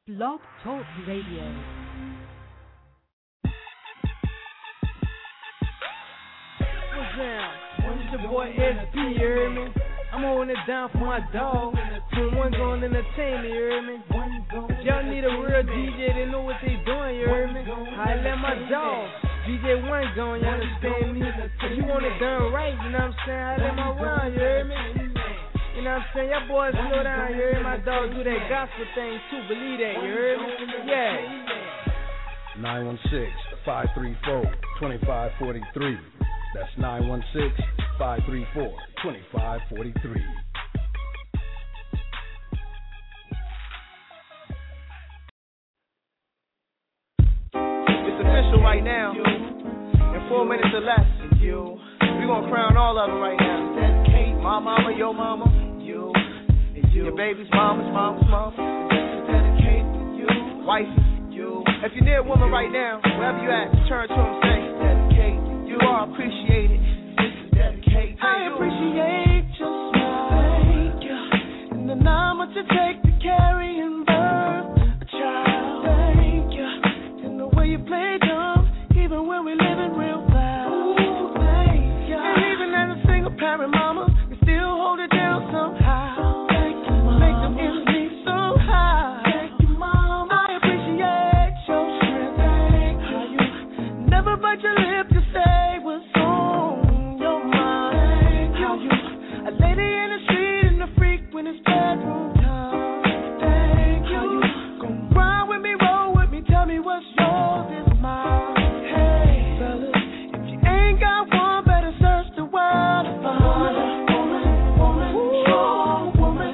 Blog Talk Radio. What's down? It's your boy SP, you hear me? I'm holding it down for my dog. 21 gon' entertain me, you hear me? If y'all need a real DJ, they know what they doing, you hear me? I let my dog. DJ One going, you understand me? If you want it done right, you know what I'm saying? I let my run, you hear me? You know what I'm saying? Y'all boys slow down, you hear me? My dog do that gospel thing too, believe that, you hear me? Yeah. 916-534-2543. That's 916-534-2543. It's official right now. In 4 minutes or less, we gonna crown all of them right now. Dedicate my mama, your mama, you, your baby's mama's mama. Dedicate you, wifey, you. If you're near a woman right now, wherever you at, turn to them and say, dedicate. You are appreciated. This is dedicated. I appreciate your smile. Thank you. And the number to take to carry and birth a child. Thank you. And the way you play dumb, even when we living real fast. Ooh, thank you. And even as a single parent mama, we still hold it down somehow. Thank you, mama. Make them enemies so high. Thank you, mama. I appreciate your strength. Thank you. Never bite your lip to say what's on your mind. How you a lady in the street and a freak when it's bedroom time. Thank you. How you gon' ride with me, roll with me, tell me what's yours is mine. Hey, fellas, if you ain't got one, better search the world to find a woman, strong woman,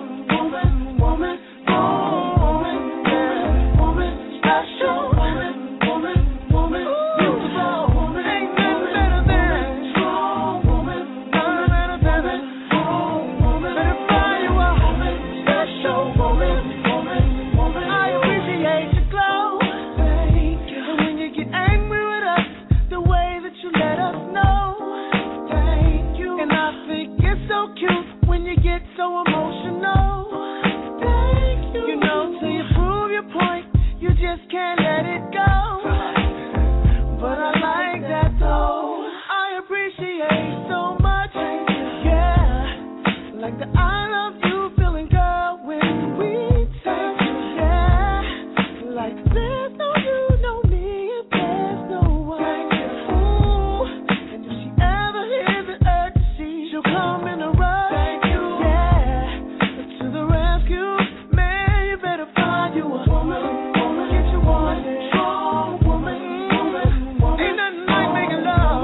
special woman, beautiful woman. Ain't nothing better than strong woman, better than strong woman. Better find you a special woman. I appreciate your glow. Thank you. And when you get angry with us, the way that you let us know. Thank you. And I think it's so cute when you get so emotional. Thank you. You know, till you prove your point, you just can't let it go. But I like that though. I appreciate so much. Yeah. Like the I love you feeling, girl, when we touch. Yeah. Like there's no you, no me, if there's no one. Ooh. And if she ever hears the urgency, she'll come in a rush. Yeah. To the rescue, man, you better find you a woman. Get you one strong woman. Ain't nothing like making love.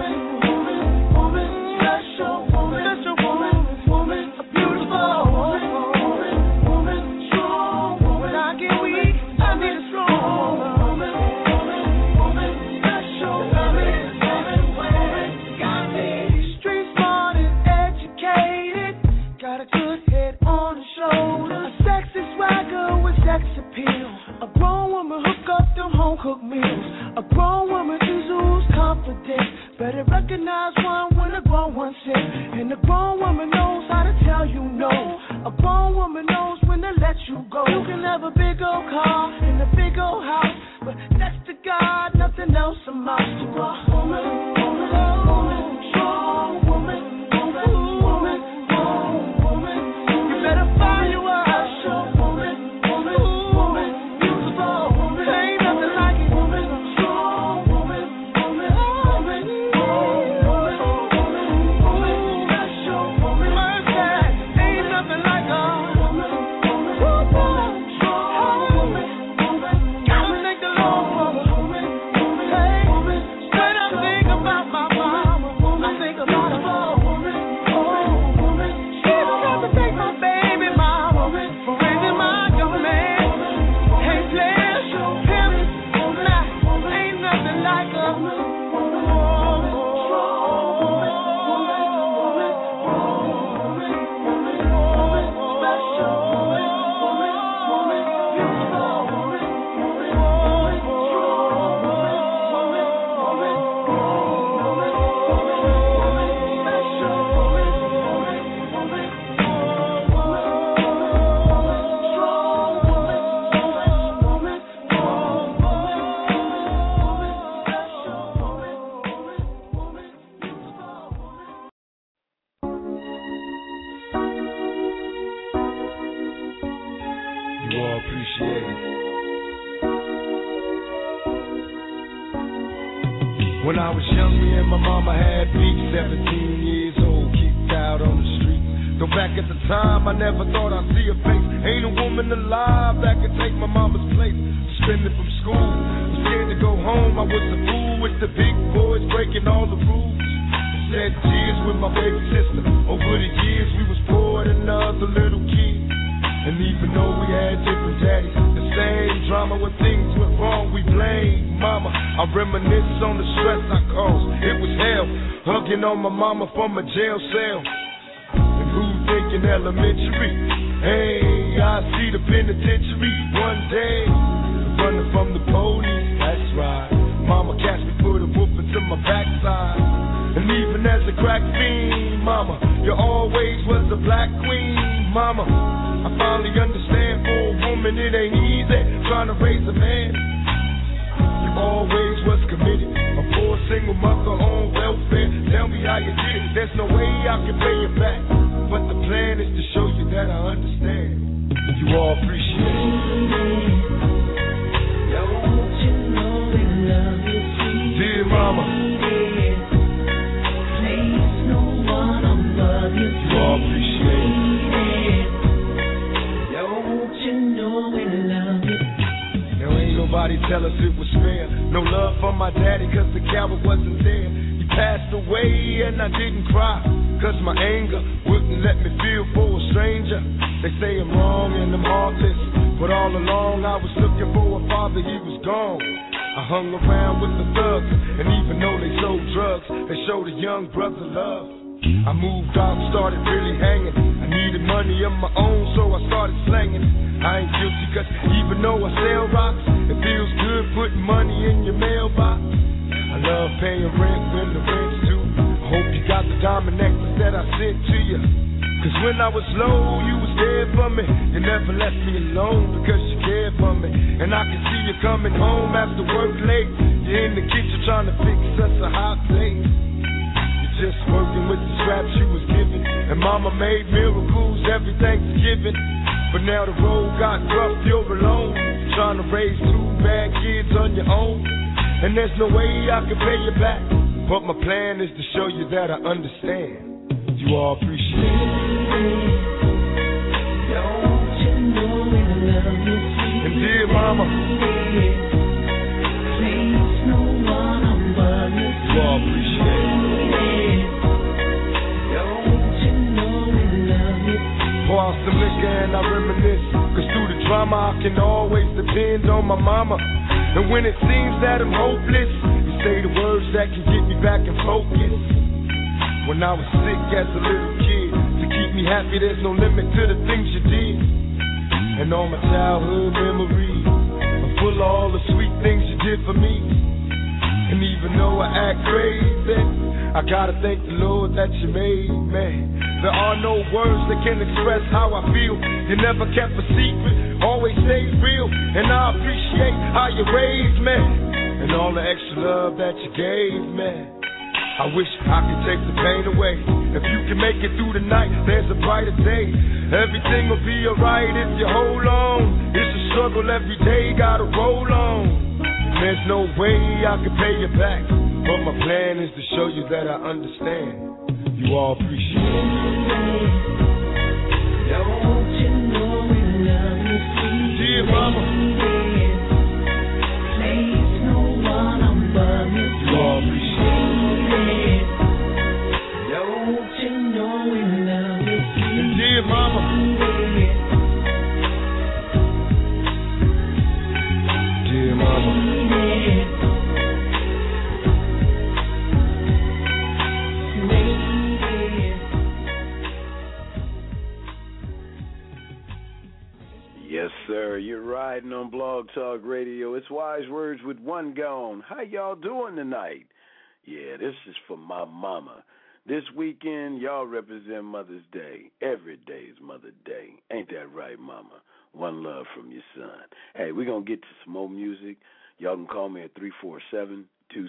Special woman, a beautiful woman, strong woman. I get weak, I need a strong woman, special woman. Got me street smart and educated, got a good head on her shoulder, a sexy swagger with sex appeal. A grown woman hook up them home cooked meals. A grown woman oozes confidence. Better recognize one when a grown one sits. And a grown woman knows how to tell you no. A grown woman knows when to let you go. You can have a big old car and a big old house, but next to God, nothing else amounts to a woman, strong woman, woman. You better find you a special woman, beautiful woman. Ain't nothing like it, strong woman, special woman. Ain't nothing like her, strong woman. Gotta thank the Lord for her. Hey, straight up think appreciate it. When I was young, me and my mama had beef, 17 years old, kicked out on the street. Though back at the time, I never thought I'd see her face. Ain't a woman alive that could take my mama's place. Suspended from school, was scared to go home. I was a fool with the big boys breaking all the rules. Shed tears with my baby sister. Over the years, we was poor than other little kids. And even though we had different daddies, the same drama when things went wrong, we blame mama. I reminisce on the stress I caused. It was hell, hugging on my mama from a jail cell. And who thinking elementary? Hey, I see the penitentiary one day. Running from the police, that's right. Mama catch me, put a whooping to my backside. And even as a crack fiend, mama, you always was a black queen, mama. I finally understand for a woman it ain't easy trying to raise a man. You always was committed, a poor single mother on welfare. Tell me how you did it, there's no way I can pay you back. But the plan is to show you that I understand. You all appreciate it. Don't you know we love you, sweet dear mama. Place no one above you, you all appreciate it. Nobody tell us it was fair. No love for my daddy cause the coward wasn't there. He passed away and I didn't cry cause my anger wouldn't let me feel for a stranger. They say I'm wrong and I'm heartless, but all along I was looking for a father, he was gone. I hung around with the thugs, and even though they sold drugs, they showed a young brother love. I moved out and started really hanging. I needed money of my own, so I started slanging. I ain't guilty cause even though I sell rocks, it feels good putting money in your mailbox. I love paying rent when the rent's due. I hope you got the diamond necklace that I sent to you. Cause when I was low, you was there for me. You never left me alone because you cared for me. And I can see you coming home after work late. You're in the kitchen trying to fix us a hot plate. Just working with the scraps you was given. And mama made miracles every Thanksgiving. But now the road got rough, you're alone. Trying to raise two bad kids on your own. And there's no way I can pay you back. But my plan is to show you that I understand. You all appreciate it. Don't you know we love you, sweet and dear mama. Please no one above you. You all appreciate it. Pour out some liquor and I reminisce. Cause through the drama I can always depend on my mama. And when it seems that I'm hopeless, you say the words that can get me back in focus. When I was sick as a little kid, to keep me happy there's no limit to the things you did. And all my childhood memories are full of all the sweet things you did for me. And even though I act crazy, I gotta thank the Lord that you made me. There are no words that can express how I feel. You never kept a secret, always stayed real. And I appreciate how you raised me, and all the extra love that you gave me. I wish I could take the pain away. If you can make it through the night, there's a brighter day. Everything will be alright if you hold on. It's a struggle every day, gotta roll on. There's no way I can pay you back, but my plan is to show you that I understand. You all appreciate it. Don't you know we love you, sweet dear mama. Please no one above you. You all appreciate it. Don't you know we love you, sweet dear mama. Dear mama. Yes, sir. You're riding on Blog Talk Radio. It's Wise Words with One Gone. How y'all doing tonight? Yeah, this is for my mama. This weekend, y'all represent Mother's Day. Every day is Mother's Day. Ain't that right, mama? One love from your son. Hey, we're going to get to some more music. Y'all can call me at 347-205-9722.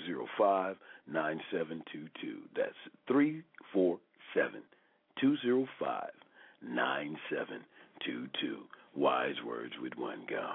That's 347-205-9722. Wise Words with One Gone.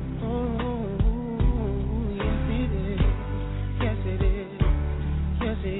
Yes, it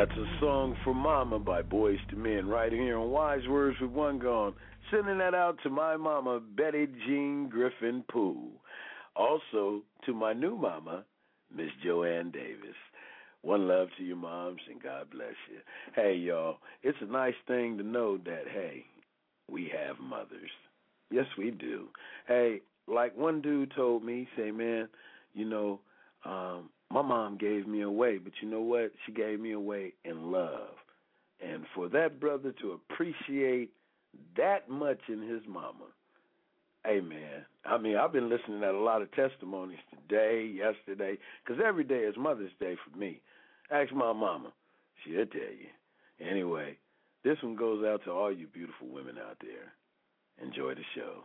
That's a song for Mama by Boyz II Men right here on Wise Words with One Gone. Sending that out to my mama, Betty Jean Griffin Poole. Also to my new mama, Miss Joanne Davis. One love to your moms, and God bless you. Hey, y'all, it's a nice thing to know that, hey, we have mothers. Yes, we do. Hey, like one dude told me, say, man, you know, my mom gave me away, but you know what? She gave me away in love. And for that brother to appreciate that much in his mama, hey, man, I mean, I've been listening to a lot of testimonies today, yesterday, because every day is Mother's Day for me. Ask my mama. She'll tell you. Anyway, this one goes out to all you beautiful women out there. Enjoy the show.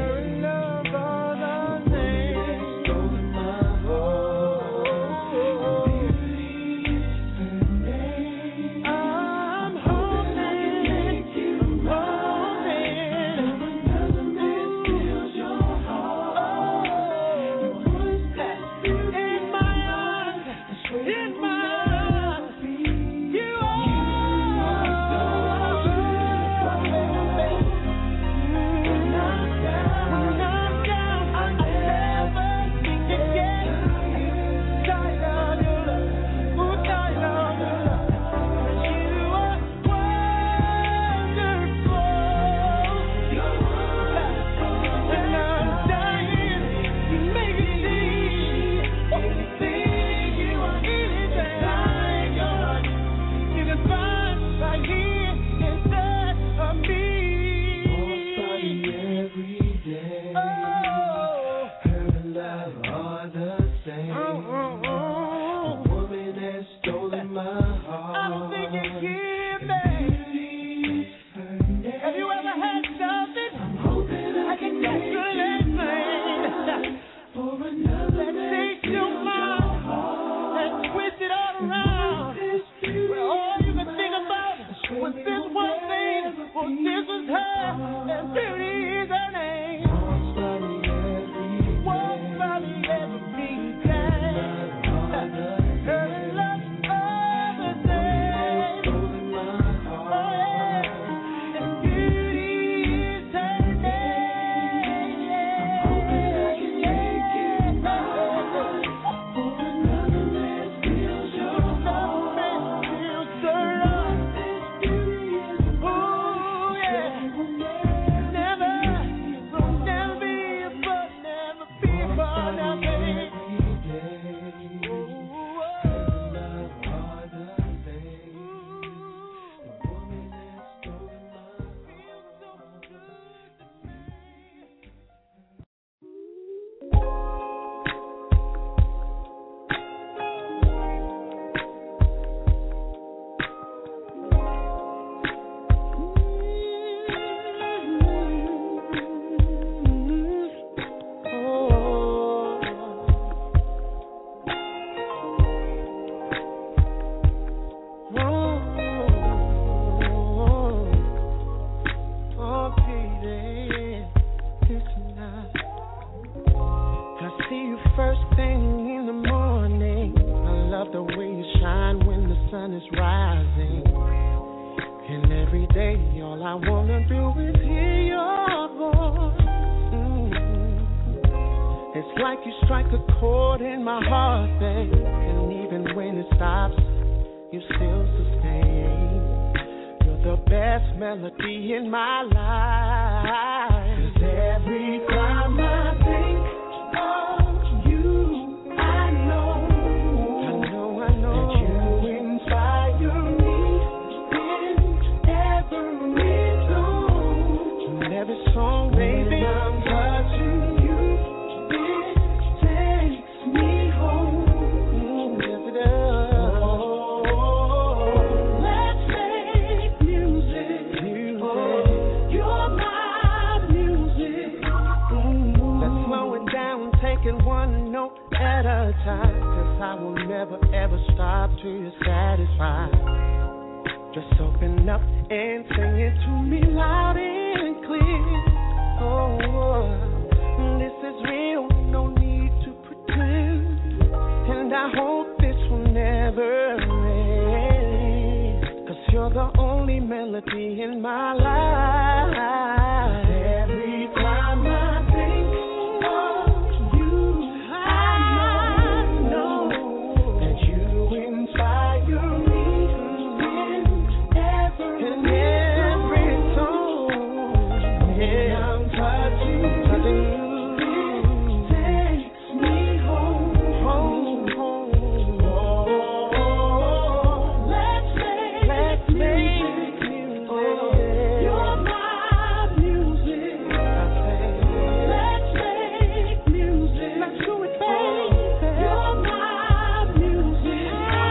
Oh, sun is rising. And every day, all I wanna do is hear your voice. It's like you strike a chord in my heart, babe. And even when it stops, you still sustain. You're the best melody in my life. 'Cause every time I think of you, I know that you inspire me in every song. In every song, baby, I'm touching you. It takes me home. Yes, it does. Let's make music. You're my music. Let's slow it down, taking one note at a time. 'Cause I will never ever stop till you're satisfied. Just open up and sing it to me loud and clear. Oh, this is real, no need to pretend. And I hope this will never end. 'Cause you're the only melody in my life. Every time I think of you, I know that you inspire me in every song. Yeah, I'm touching you. It takes me home. Let's make music. You're my music. Let's make music. Let's do it, baby. You're my music.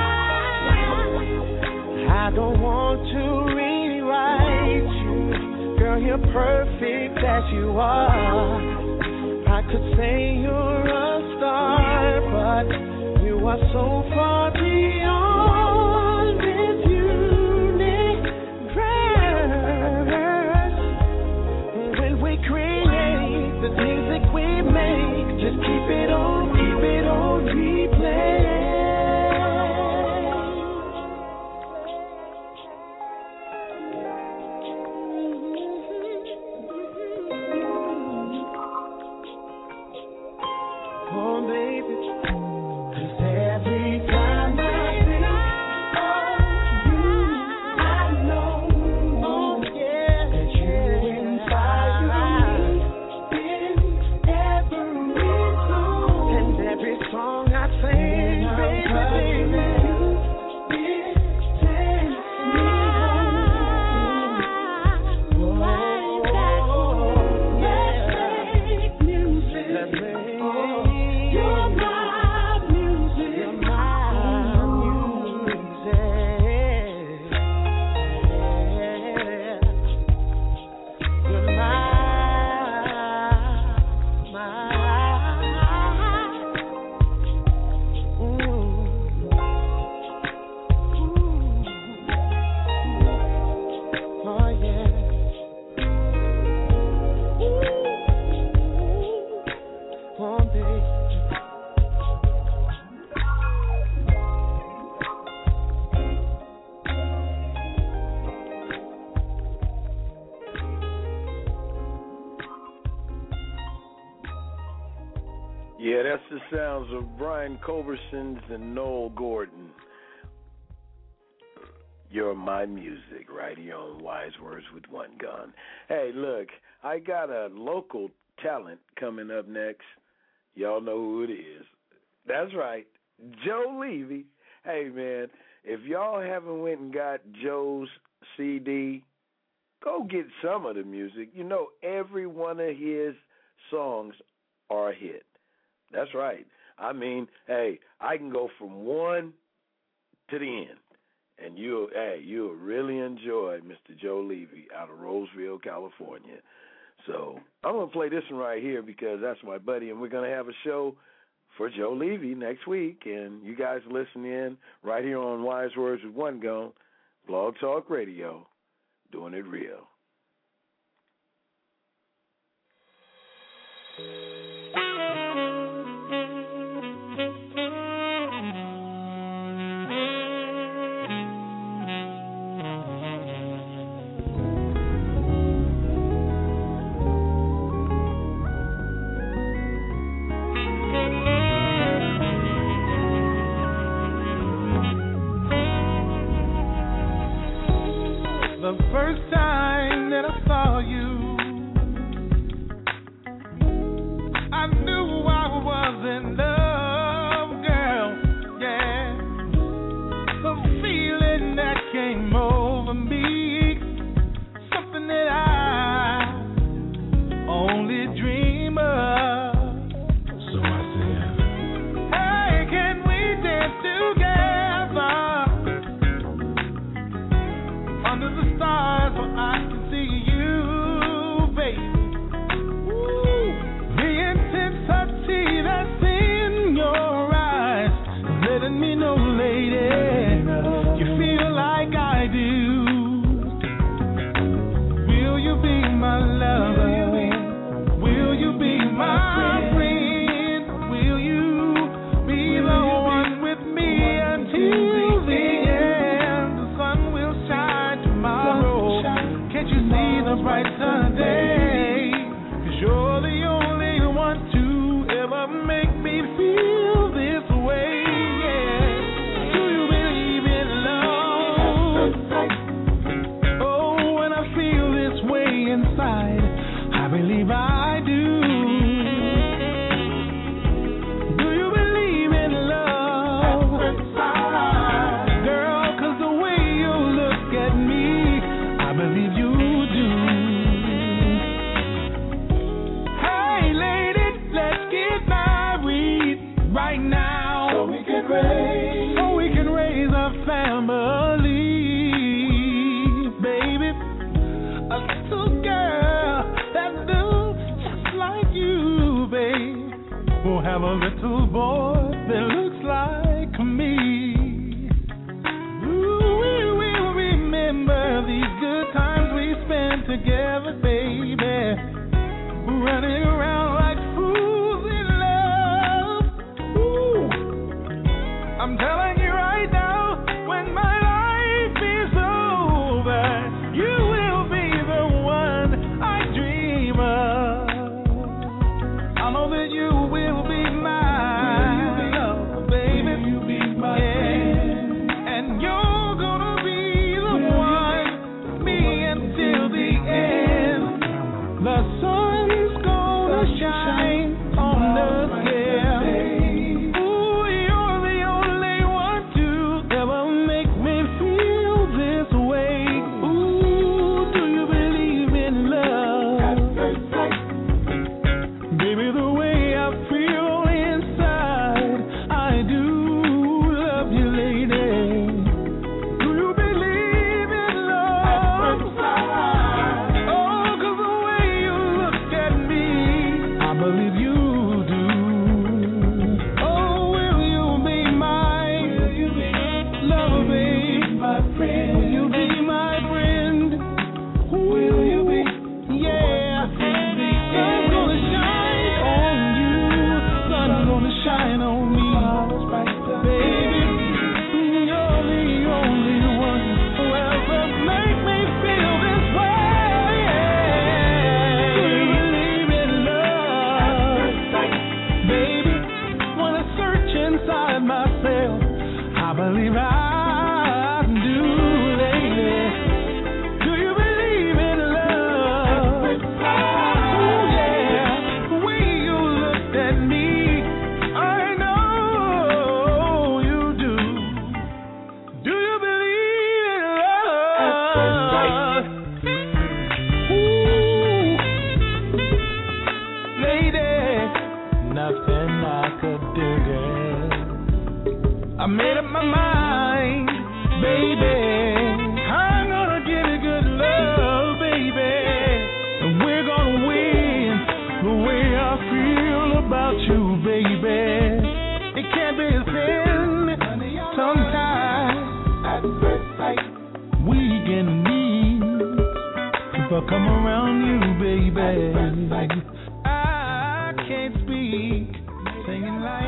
I don't want to rewrite you. Girl, you're perfect as you are. I could say you're a star, but you are so far beyond this universe. When we create the music we make, just keep it on replay. Oh, baby. 'Cause every time I think of you, I know that you inspire me in every song. And every song I sing, baby, it takes me home. Let's make music. You're my music. You're my music. You're oh, yeah. Oh, baby. Yeah, that's the sounds of Brian Culberson's and Noel Gordon. You're my music, right here on Wise Words with One Gun. Hey, look, I got a local talent coming up next. Y'all know who it is. That's right, Joe Levy. Hey, man, if y'all haven't went and got Joe's CD, go get some of the music. You know, every one of his songs are a hit. That's right. I mean, hey, I can go from one to the end, and you'll really enjoy Mr. Joe Levy out of Roseville, California. So I'm going to play this one right here because that's my buddy, and we're going to have a show for Joe Levy next week, and you guys listen in right here on Wise Words with One Gun, Blog Talk Radio, doing it real. the first time that I saw you, I knew I was in love, girl, yeah. The feeling that came over me, something that I only dream of. So I said, hey, can we dance together under the stars where I can see you, baby? Ooh, the intensity that's in your eyes is letting me know, lady, you feel like I do. Will you be my lover? Will you be my friend? Will you be the one with me until the end? The sun will shine tomorrow. Can't you see the bright Sunday? 'Cause you're the only one to ever make me feel this way, yeah. Do you believe in love? Oh, when I feel this way inside, I believe I do. Do you believe in love? Girl, 'cause the way you look at me, I believe you do. Hey, lady, let's get married right now. So we can raise a family, baby. A little girl that looks just like you, babe. We'll have a little boy that looks like me. Ooh, we will remember these good times we spent together, baby. Running around like fools in love. Ooh, I'm telling you right now, when my life is over, you will be the one I dream of. I know that you will be my love, baby. You be my friend, and you're gonna be the one with me until the end. The sun's gonna shine on us, yeah. Ooh, you're the only one to ever make me feel this way. Ooh, do you believe in love? Baby, the way I feel inside, I do love you, lady. Do you believe in love? Oh, 'cause the way you look at me, I believe you do. Oh, will you be my lover, babe? Will you be my friend? Will you be? Yeah. Sun's gonna shine on you. Sun's gonna shine on me. Baby, you're the only one who ever make me feel this way. Do you believe in love? Baby, when I search inside myself, I believe I do, lady. Do you believe in love? Oh, yeah. The way you looked at me, I know you do. Do you believe in love? Ooh, lady, nothing I could do, girl. I made up my mind, baby. I'm gonna give you good love, baby. And we're gonna win the way I feel about you, baby. It can't be a sin. Sometimes we can need if I come around you, baby. I can't speak, singing like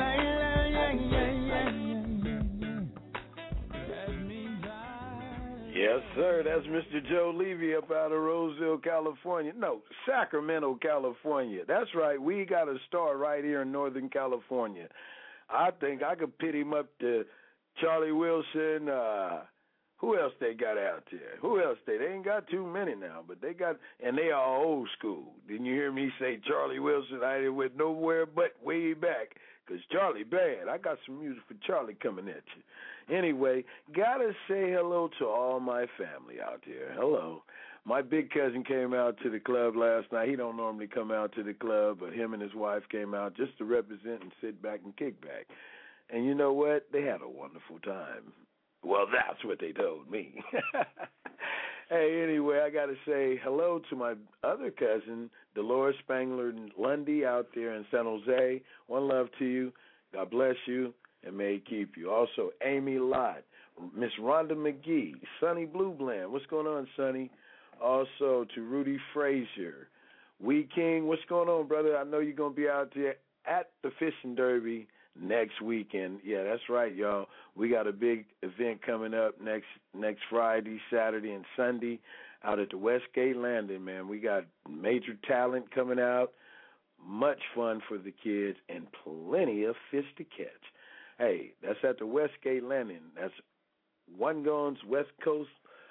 Yes, sir. That's Mr. Joe Levy up out of Roseville, California. No, Sacramento, California. That's right. We got a star right here in Northern California. I think I could pit him up to Charlie Wilson, Who else they got out there? Who else they ain't got too many now, but they got, and they are old school. Didn't you hear me say Charlie Wilson? I ain't went nowhere but way back, because Charlie bad. I got some music for Charlie coming at you. Anyway, gotta say hello to all my family out there. Hello. My big cousin came out to the club last night. He don't normally come out to the club, but him and his wife came out just to represent and sit back and kick back. And you know what? They had a wonderful time. Well, that's what they told me. Hey, anyway, I got to say hello to my other cousin, Dolores Spangler Lundy, out there in San Jose. One love to you. God bless you, and may he keep you. Also, Amy Lott, Miss Rhonda McGee, Sonny Blue Bland. What's going on, Sonny? Also, to Rudy Frazier. Wee King, what's going on, brother? I know you're going to be out there at the Fishing Derby next weekend. Yeah, that's right, y'all. We got a big event coming up next Friday, Saturday, and Sunday out at the Westgate Landing, man. We got major talent coming out, much fun for the kids, and plenty of fish to catch. Hey, that's at the Westgate Landing. That's One Guns West Coast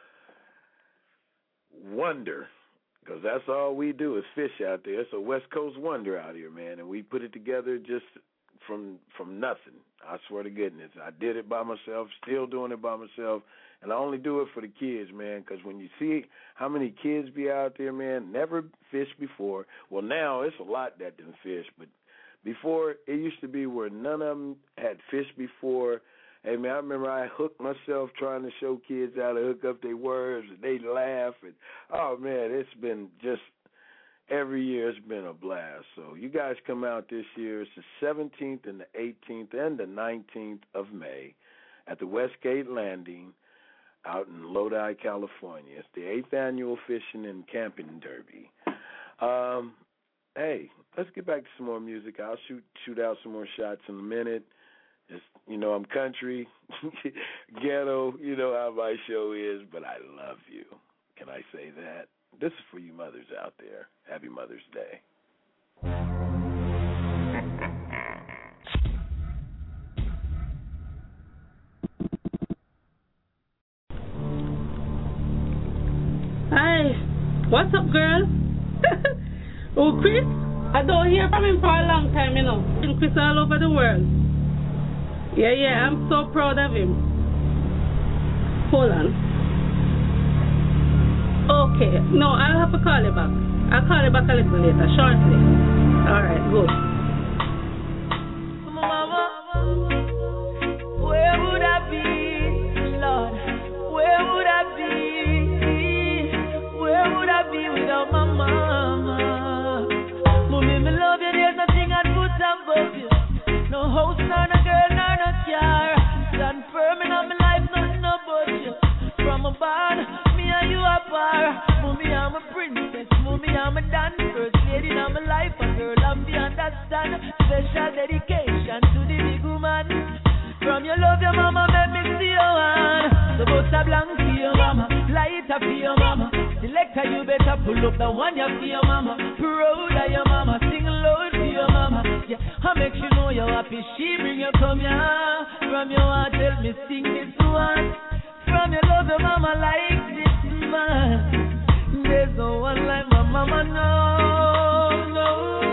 Wonder, because that's all we do is fish out there. It's a West Coast wonder out here, man, and we put it together just from nothing. I swear to goodness. I did it by myself, still doing it by myself, and I only do it for the kids, man, because when you see how many kids be out there, man, never fished before. Well, now it's a lot that didn't fish, but before it used to be where none of them had fished before. Hey, man, I remember I hooked myself trying to show kids how to hook up their worms, and they laugh. And, oh, man, it's been just every year it's been a blast. So you guys come out this year. It's the 17th and the 18th and the 19th of May at the Westgate Landing out in Lodi, California. It's the 8th Annual Fishing and Camping Derby. Hey, let's get back to some more music. I'll shoot out some more shots in a minute. It's, you know, I'm country, ghetto, you know how my show is, but I love you. Can I say that? This is for you mothers out there. Happy Mother's Day. Hi, what's up, girl? Oh, Chris? I don't hear from him for a long time, you know. And Chris all over the world. Yeah, I'm so proud of him. Hold on. Okay, no, I'll have to call you back. I'll call you back a little later, shortly. All right, good. Mama, where would I be, Lord? Where would I be? Where would I be without my mama? Mommy, me love you, there's nothing I'd put above you. No house, nor no girl, nor no car. Stand firm in my life, nothing about you. From a barn, me and you apart. Mommy, I'm a princess. Mommy, I'm a dance. First lady in my life, a girl, I'm the understand. Special dedication to the big woman. From your love, your mama, make me see your hand. So butter blank for your mama, lighter for your mama. Selector, you better pull up the one you for your mama. Proud of your mama, sing loud for your mama. Yeah, I make you know you're happy. She bring you come here. From your heart, tell me sing this one. From your love, your mama like this man. There's no one like my mama, no.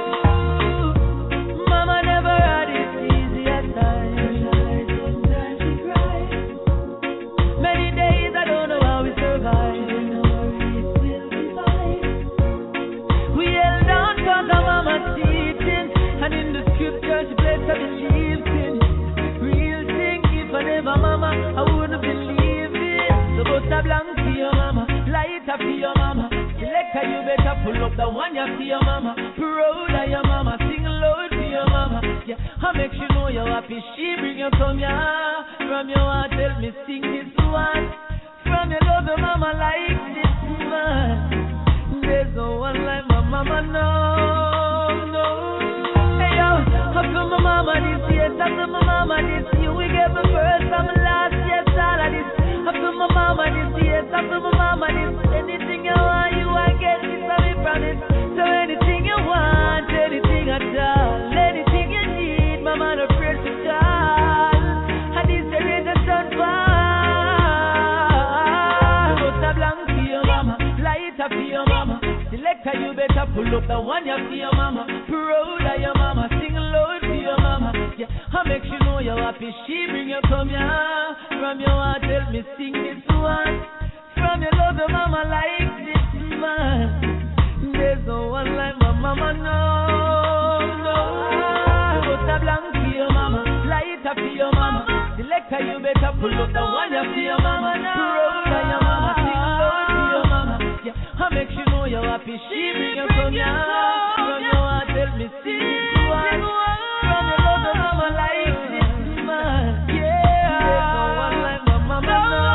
Mama never had it easy at times. Sometimes she cried. Many days I don't know how we survived. We held on cause our mama teaching, and in the scripture she placed her beliefs in. Real thing, if I never mama, I wouldn't believe it. So butter blank for your mama, lighter for your mama. Selector, you better pull up the one you for your mama. Proud of your mama, sing loud for your mama. Yeah, I make you know you're happy. She bring you come here. From your heart, tell me sing this one. From your love, your mama like this man. There's no one like my mama, no. Hey yo, after my mama this year, after my mama this year, we gave the first and the last, yes, all of this. After my mama this year, after my mama this, anything you want, you want get this, I promise. So anything you want, anything at all, anything you need, mama no prayer to God. And this there is a sun fall. up the one you for your mama. Proud of your mama, sing loud for your mama. Yeah, I make you know you're happy. She bring you come here. From your heart, tell me sing this one. From your love, your mama like this man. There's no one like my mama, no. Put a blank for your mama, light up for your mama. Selector, you better pull up the one you for your mama. Proud of your mama, sing loud for your mama. Yeah, I make you know you're happy. She bring you come here. From your heart, tell me sing this one. From your love, your mama like this man. Yeah, there's no one like my mama, no.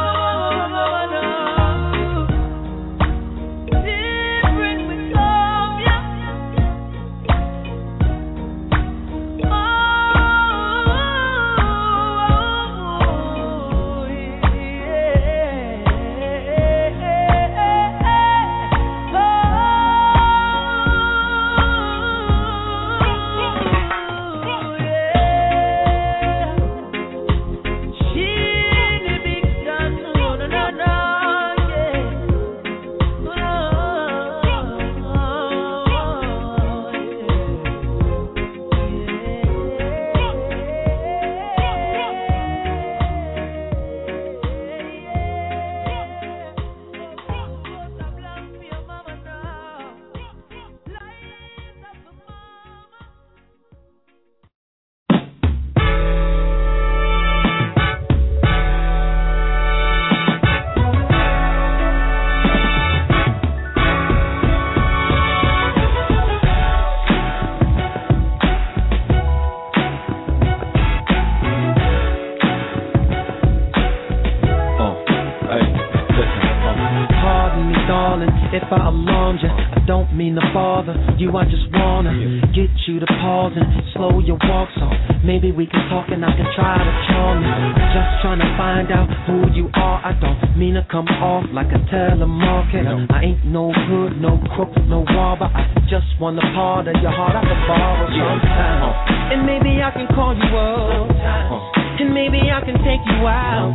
If I alarmed you, I don't mean to bother you. I just wanna get you to pause and slow your walk so maybe we can talk and I can try to charm you. I'm just trying to find out who you are. I don't mean to come off like a telemarketer. I ain't no hood, no crook, no robber. I just want a part of your heart I can borrow sometime. And maybe I can call you up. And maybe I can take you out.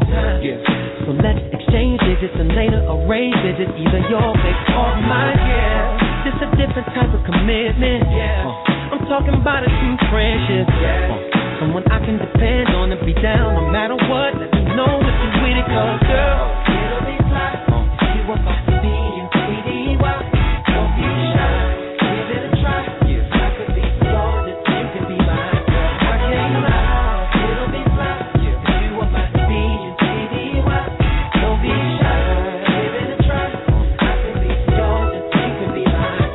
So let's exchange digits and later arrange visits, either your fix or mine. Yeah, it's a different type of commitment. I'm talking about a true friendship. Someone I can depend on and be down no matter what. Let me know if you're with it, 'cause girl, it'll be fly. You want my B-U-T-D-Y. Don't be shy, give it a try. I could be yours if you can be mine. Girl, I can't lie, it'll be fly. You want my B-U-T-D-Y. Don't be shy, give it a try. I could be yours if you can be mine.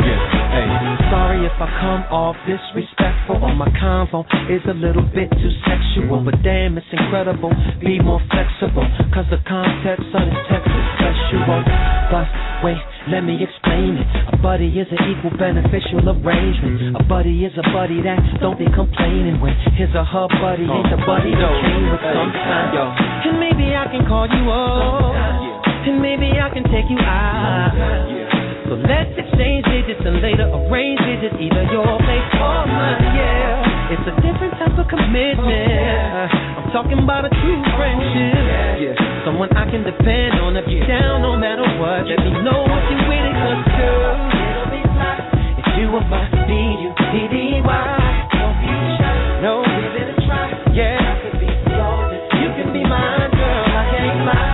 Sorry if I come off disrespectful or my convo is a little bit too sexual, but damn, it's incredible. Be more flexible, 'cause the context of this text is sexual. But wait, let me explain it. A buddy is an equal beneficial arrangement. A buddy is a buddy that don't be complaining when his or her buddy ain't the buddy that came with sometime. And maybe I can call you up, and maybe I can take you out. So let's exchange digits and later arrange digits, either your place or mine. Yeah, it's a different type of commitment. I'm talking about a true friendship. Someone I can depend on if you're down no matter what. Let me know if you're with it, 'cause girl, it'll be fly. If you were my B-U-T-D-Y. Don't be shy, no, give it a try. Yeah, I could be yours if you can be mine, girl. I can't lie.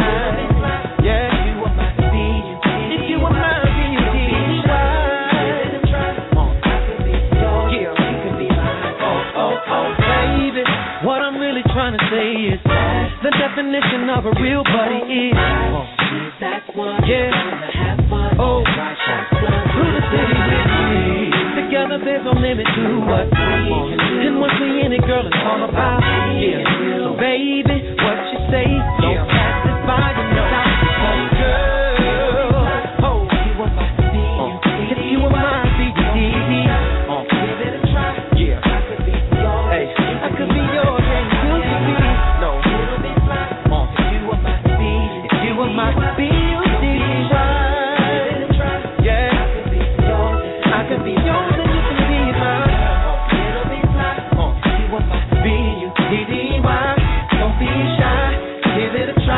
Trying to say is the definition of a real buddy is oh, through the city with me. Together there's no limit to what and once we in it, girl, it's all about so baby, what you say, don't pass it by and stop, because girl, oh, you were my B-U-T-D, if you were my B-U-T-D, give it a try. I could be yours, hey, I could be yours. My B-U-T-Y. Yeah, I could be yours and you can be mine. It'll be fly. You want my B-U-T-D-Y. Don't be shy, give it a try.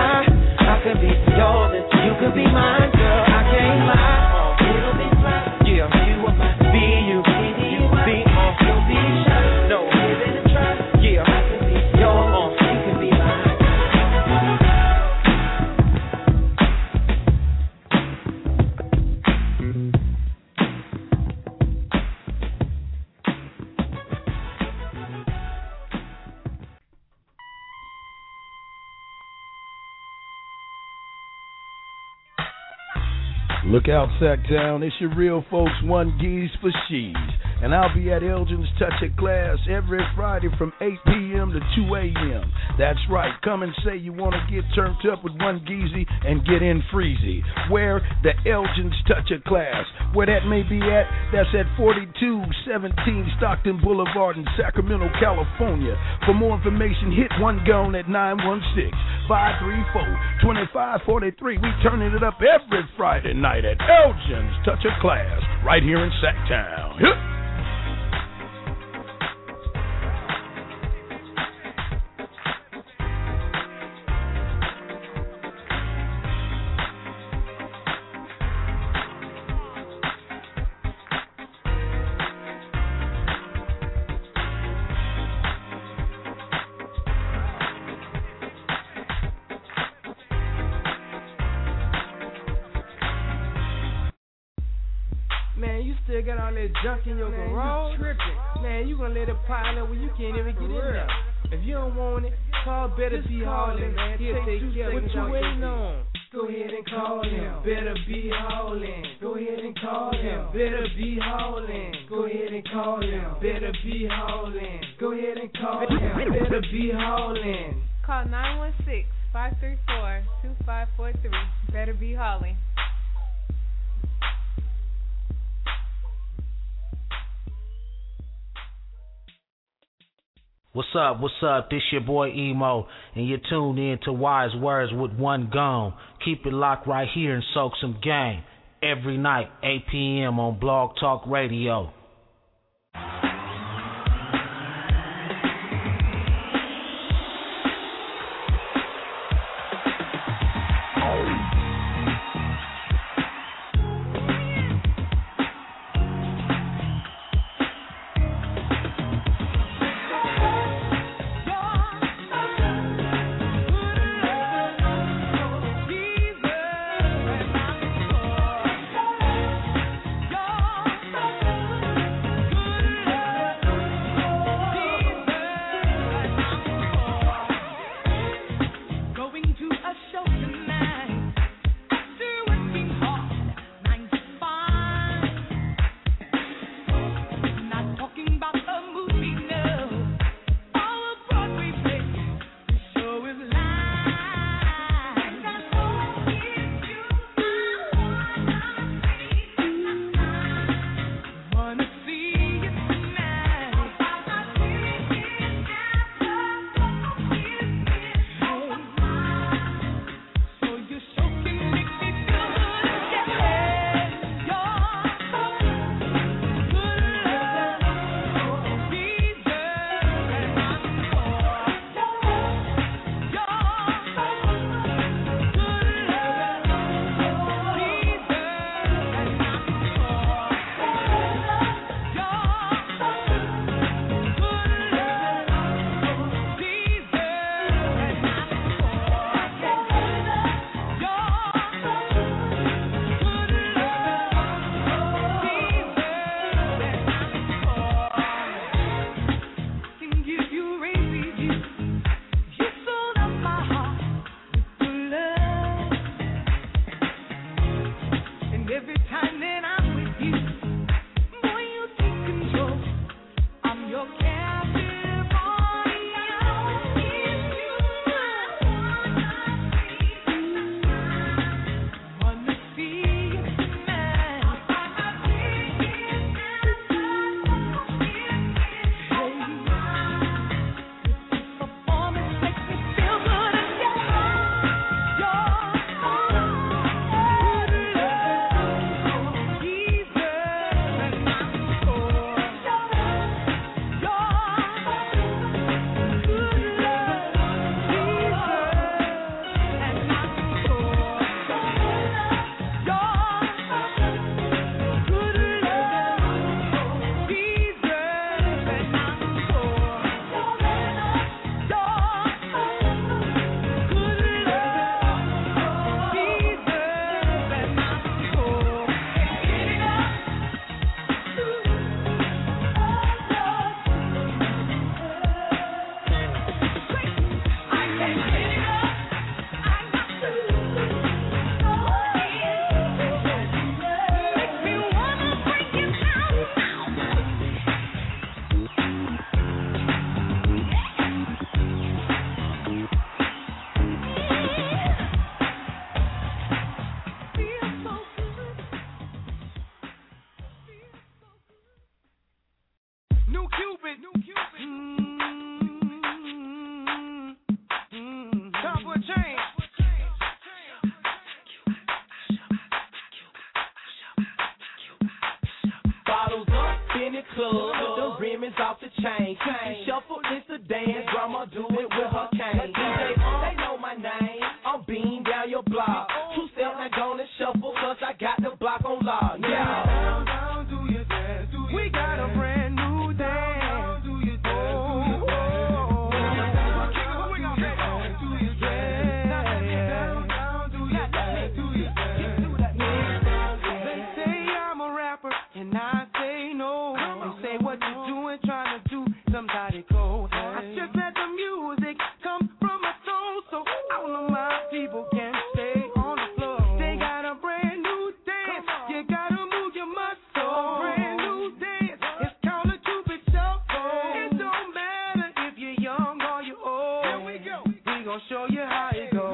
Look out, Sacktown, it's your real folks, One Geese for She's. And I'll be at Elgin's Touch of Class every Friday from 8 p.m. to 2 a.m. That's right, come and say you want to get turned up with One Geezy and get in freezy. Where? The Elgin's Touch of Class. Where that may be at, that's at 4217 Stockton Boulevard in Sacramento, California. For more information, hit One Gone at 916-534-2543. We turning it up every Friday night at Elgin's Touch of Class, right here in Sacktown. Man, you still got all that junk in your garage? You tripping. Man, you gonna let it pile up when you can't even get in there. If you don't want it, call Better Be Hauling, man. He'll take care of it. What you waiting on? Go ahead and call him. Better Be Hauling. Go ahead and call him. Better Be Hauling. Go ahead and call him. Better Be Hauling. Go ahead and call him. Better Be Hauling. Call 916-534-2543. Better Be Hauling. What's up? This your boy Emo, and you're tuned in to Wise Words with One Gone. Keep it locked right here and soak some game. Every night, 8 p.m. on Blog Talk Radio. club, the rim is off the chain. She shuffle, it's a dance, grandma do it with her cane. DJ, they know my name, I'm beating down your block. Two step, not gonna shuffle, cause I got the block on lock. Yeah. Down, do your dance, we got a brand new dance. Down, do your dance, and I say no. They say what you doing, trying to do somebody cold. I just let the music come from my soul, so all of my people can stay on the floor. They got a brand new dance, you gotta move your muscles. A brand new dance, it's called a Cupid Shuffle. It don't matter if you're young or you're old. Here we go. We gon' show you how it goes.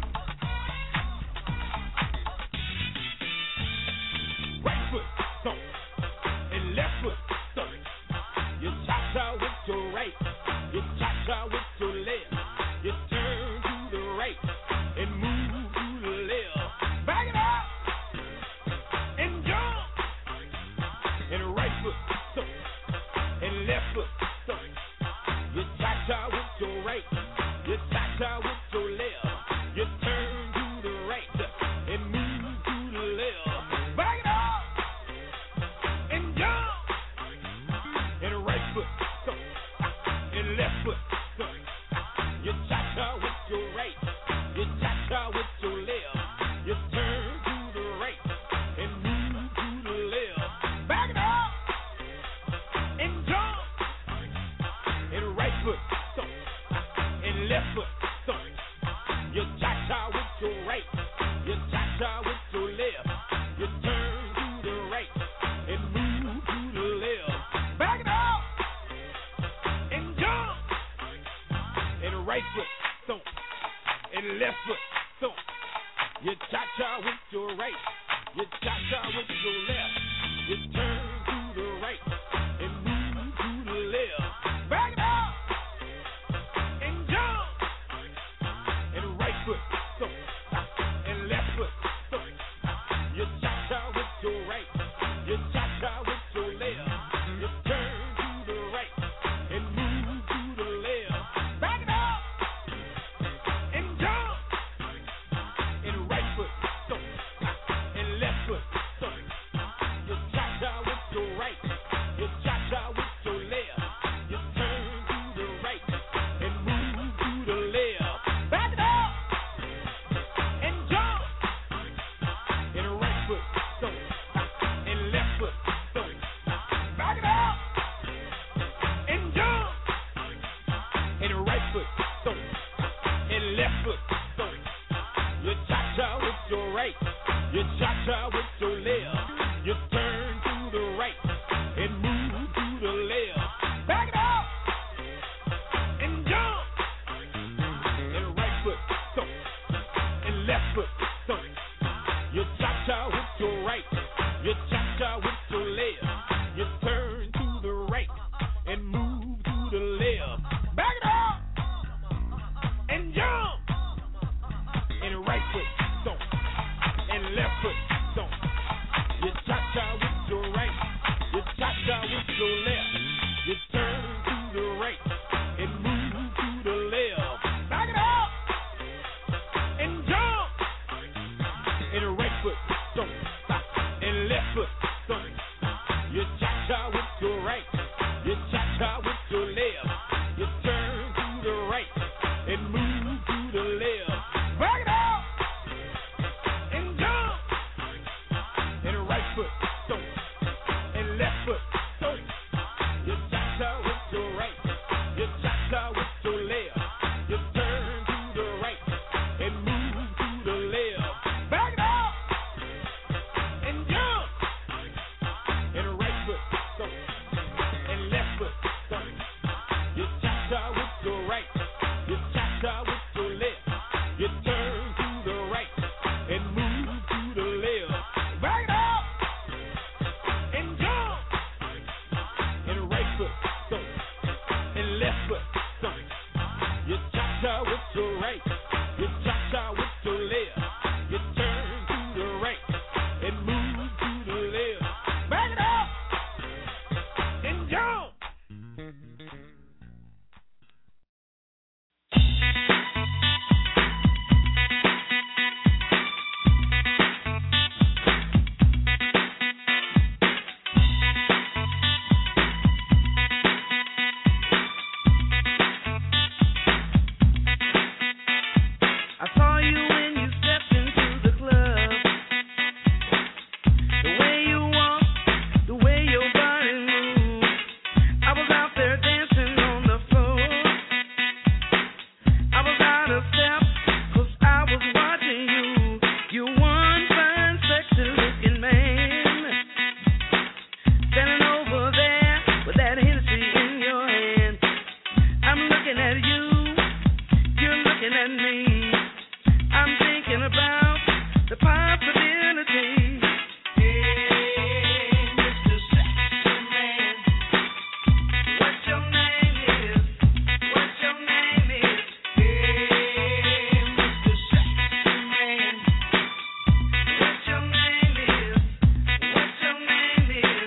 Don't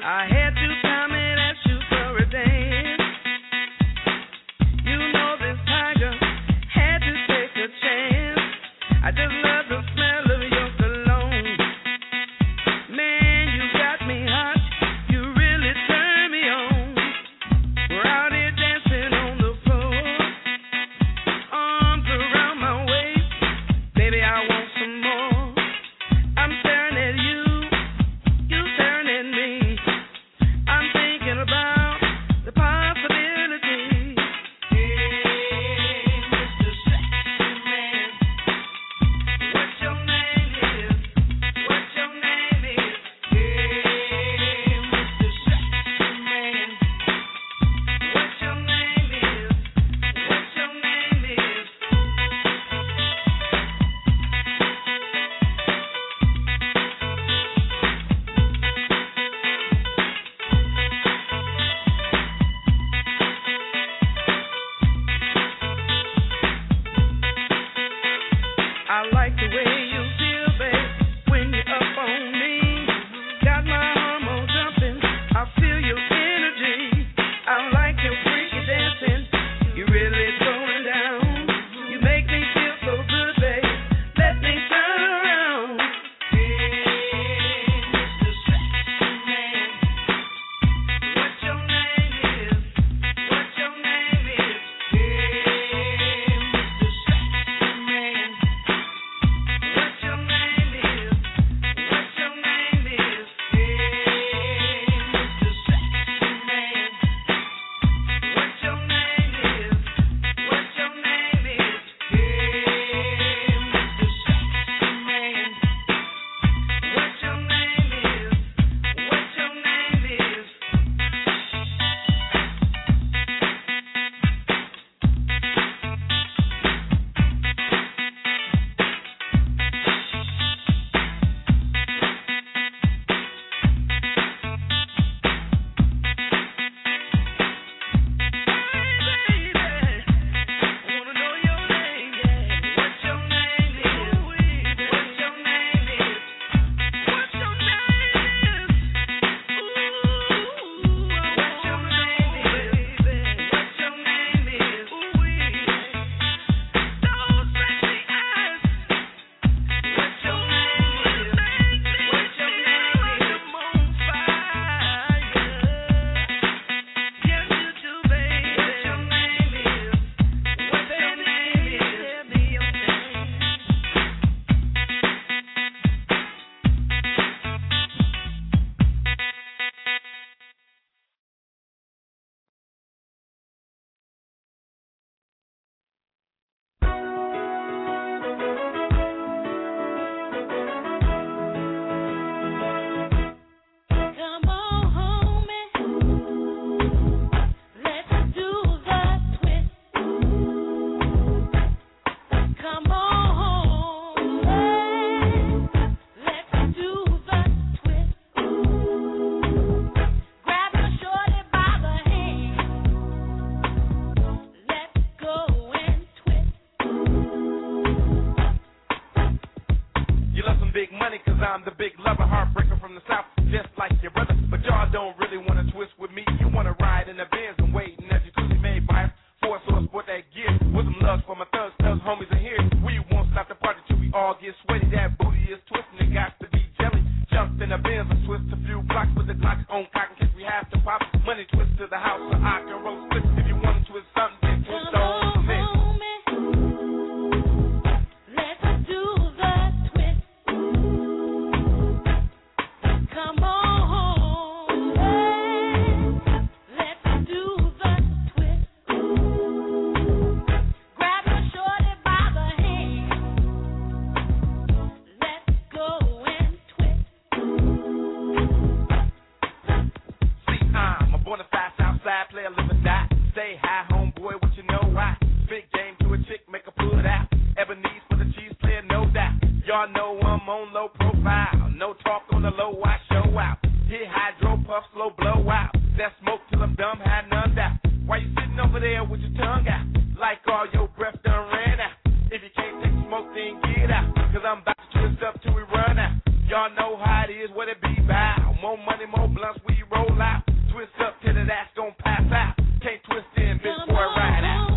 I had to come and ask you for a dance. You know this tiger had to take a chance. I just love the smell of your cologne. Man, you got me hot. You really turn me on. We're out here dancing on the floor. Arms around my waist. Baby, I want some more. I'm staring at you. You staring at me. I'm thinking about the possibility. Hey, Mr. Sexy Man, what your name is? What your name is? Hey, Mr. Sexy Man, what your name is? What your name is? I like the way you feel, babe, when you're up on me. Got my hormones jumping, I feel your energy. I like your freaky dancing, you really throwing down. You make me feel so good, babe, let me turn around. Hey, Mr. Sexy Man, what your name is? What your name is? Hey, Mr. Sexy Man, what your name is? What your name is? Hey, Mr. Sexy Man, what your name is? What your name is? Hey, Mr. Sexy Man, what your name is? What your name is? Come on, homie, let's do the twist. Come on, homie, let's do the twist. Grab your shorty by the hand, let's go and twist. You love some big money, cause I'm the big lover, heartbreaker from the south, just like your brother. But y'all don't really wanna twist with me. You wanna ride in the Benz and wait in that jacuzzi made by Ford, so sport that gear. With some love for my thugs, homies are here. We won't stop the party till we all get sweaty. That booty is twisting, it got to be jelly. Jumped in the Benz and twist a few blocks with the Glock on cock in case we have to pop. Money twist to the house so I can roast it. If you wanna twist something, then twist on me. Let's do the twist. Come on, let's do the twist. Grab your shorty by the hand. Let's go and twist. See, I'm a bona fide Southside player, live and die. Say hi, homeboy, what you know why? Big game to a chick, make her pull it out. Ebony's for the cheese player, no doubt. Y'all know I'm on low profile. No talk on the low, I show out. Hit hydro puff, slow blow out. That smoke till I'm dumb, had none doubt. Why you sitting over there with your tongue out? Like all your breath done ran out. If you can't take smoke, then get out. Cause I'm about to twist up till we run out. Y'all know how it is, what it be, bow. More money, more blunt once we roll out. Twist up till that ass don't pass out. Can't twist in, bitch boy, ride out.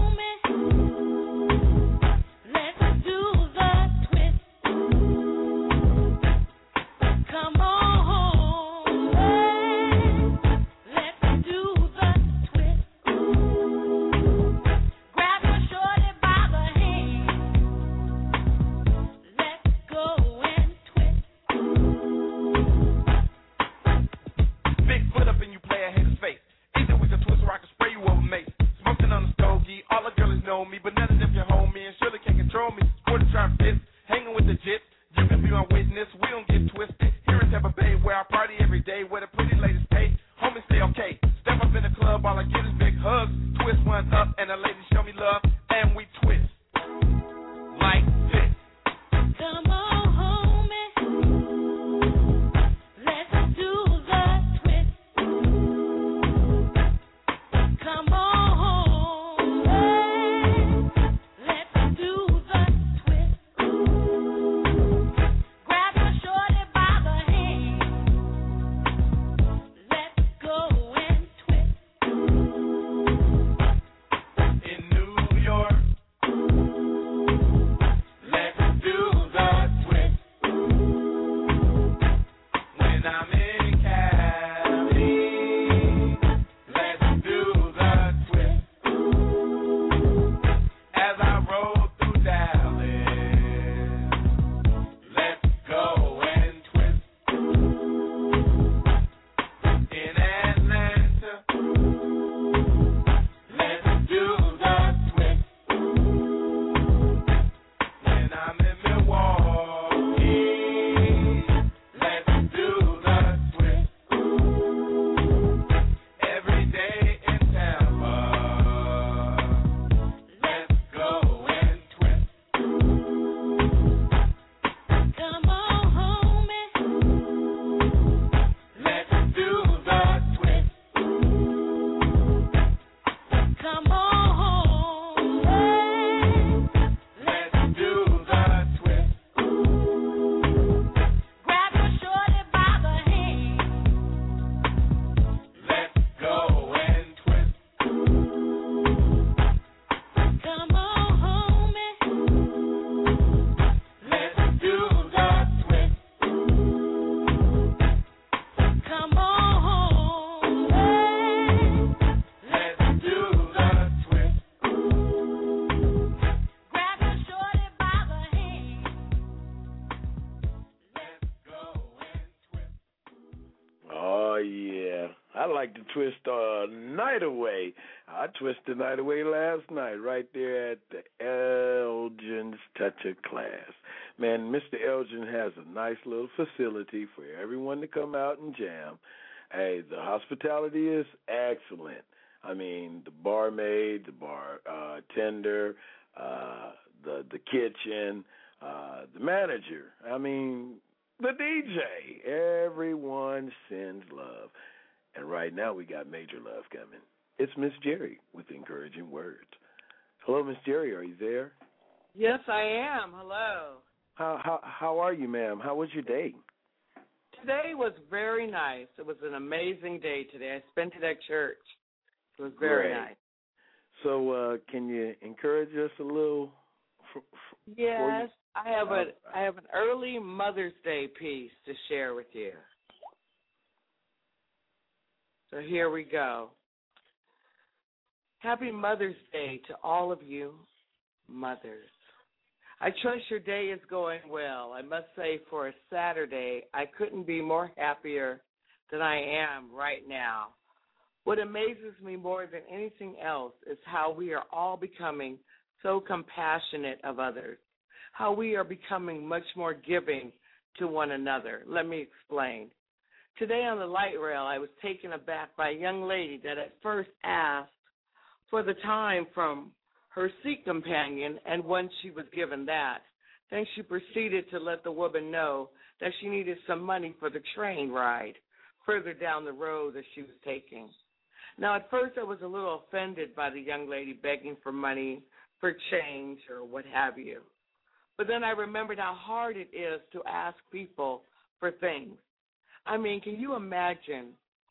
Twist night away. I twisted the night away last night right there at the Elgin's Touch of Class. Man, Mr. Elgin has a nice little facility for everyone to come out and jam. Hey, the hospitality is excellent. I mean, the barmaid, the bartender, the kitchen, the manager. I mean, the DJ. Everyone sends love. And right now we got major love coming. It's Miss Jerry with encouraging words. Hello, Miss Jerry. Are you there? Yes, I am. Hello. How are you, ma'am? How was your day? Today was very nice. It was an amazing day today. I spent it at church. It was very nice. So, can you encourage us a little? Yes, I have an early Mother's Day piece to share with you. So here we go. Happy Mother's Day to all of you mothers. I trust your day is going well. I must say, for a Saturday, I couldn't be more happier than I am right now. What amazes me more than anything else is how we are all becoming so compassionate of others, how we are becoming much more giving to one another. Let me explain. Today on the light rail, I was taken aback by a young lady that at first asked for the time from her seat companion, and once she was given that, then she proceeded to let the woman know that she needed some money for the train ride further down the road that she was taking. Now, at first, I was a little offended by the young lady begging for money, for change, or what have you. But then I remembered how hard it is to ask people for things. I mean, can you imagine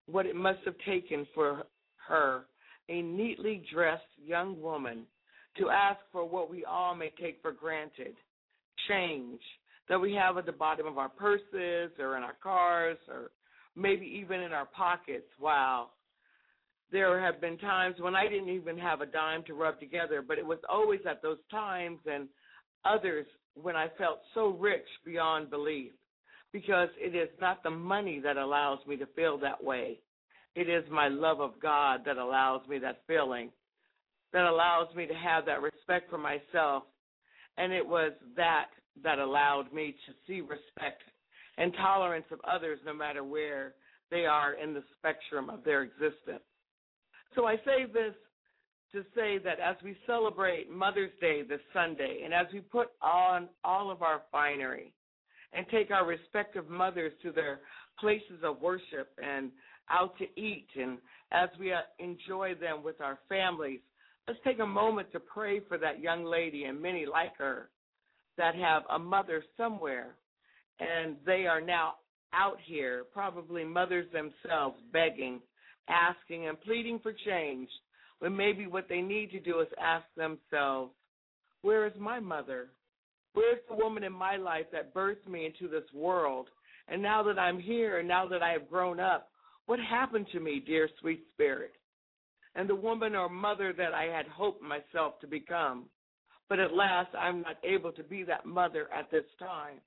what it must have taken for her, a neatly dressed young woman, to ask for what we all may take for granted, change that we have at the bottom of our purses or in our cars or maybe even in our pockets. Wow. There have been times when I didn't even have a dime to rub together, but it was always at those times and others when I felt so rich beyond belief, because it is not the money that allows me to feel that way. It is my love of God that allows me that feeling, that allows me to have that respect for myself, and it was that allowed me to see respect and tolerance of others no matter where they are in the spectrum of their existence. So I say this to say that as we celebrate Mother's Day this Sunday, and as we put on all of our finery and take our respective mothers to their places of worship and out to eat, and as we enjoy them with our families, let's take a moment to pray for that young lady and many like her that have a mother somewhere, and they are now out here, probably mothers themselves, begging, asking, and pleading for change, when maybe what they need to do is ask themselves, where is my mother? Where's the woman in my life that birthed me into this world? And now that I'm here, and now that I have grown up, what happened to me, dear sweet spirit? And the woman or mother that I had hoped myself to become, but at last I'm not able to be that mother at this time.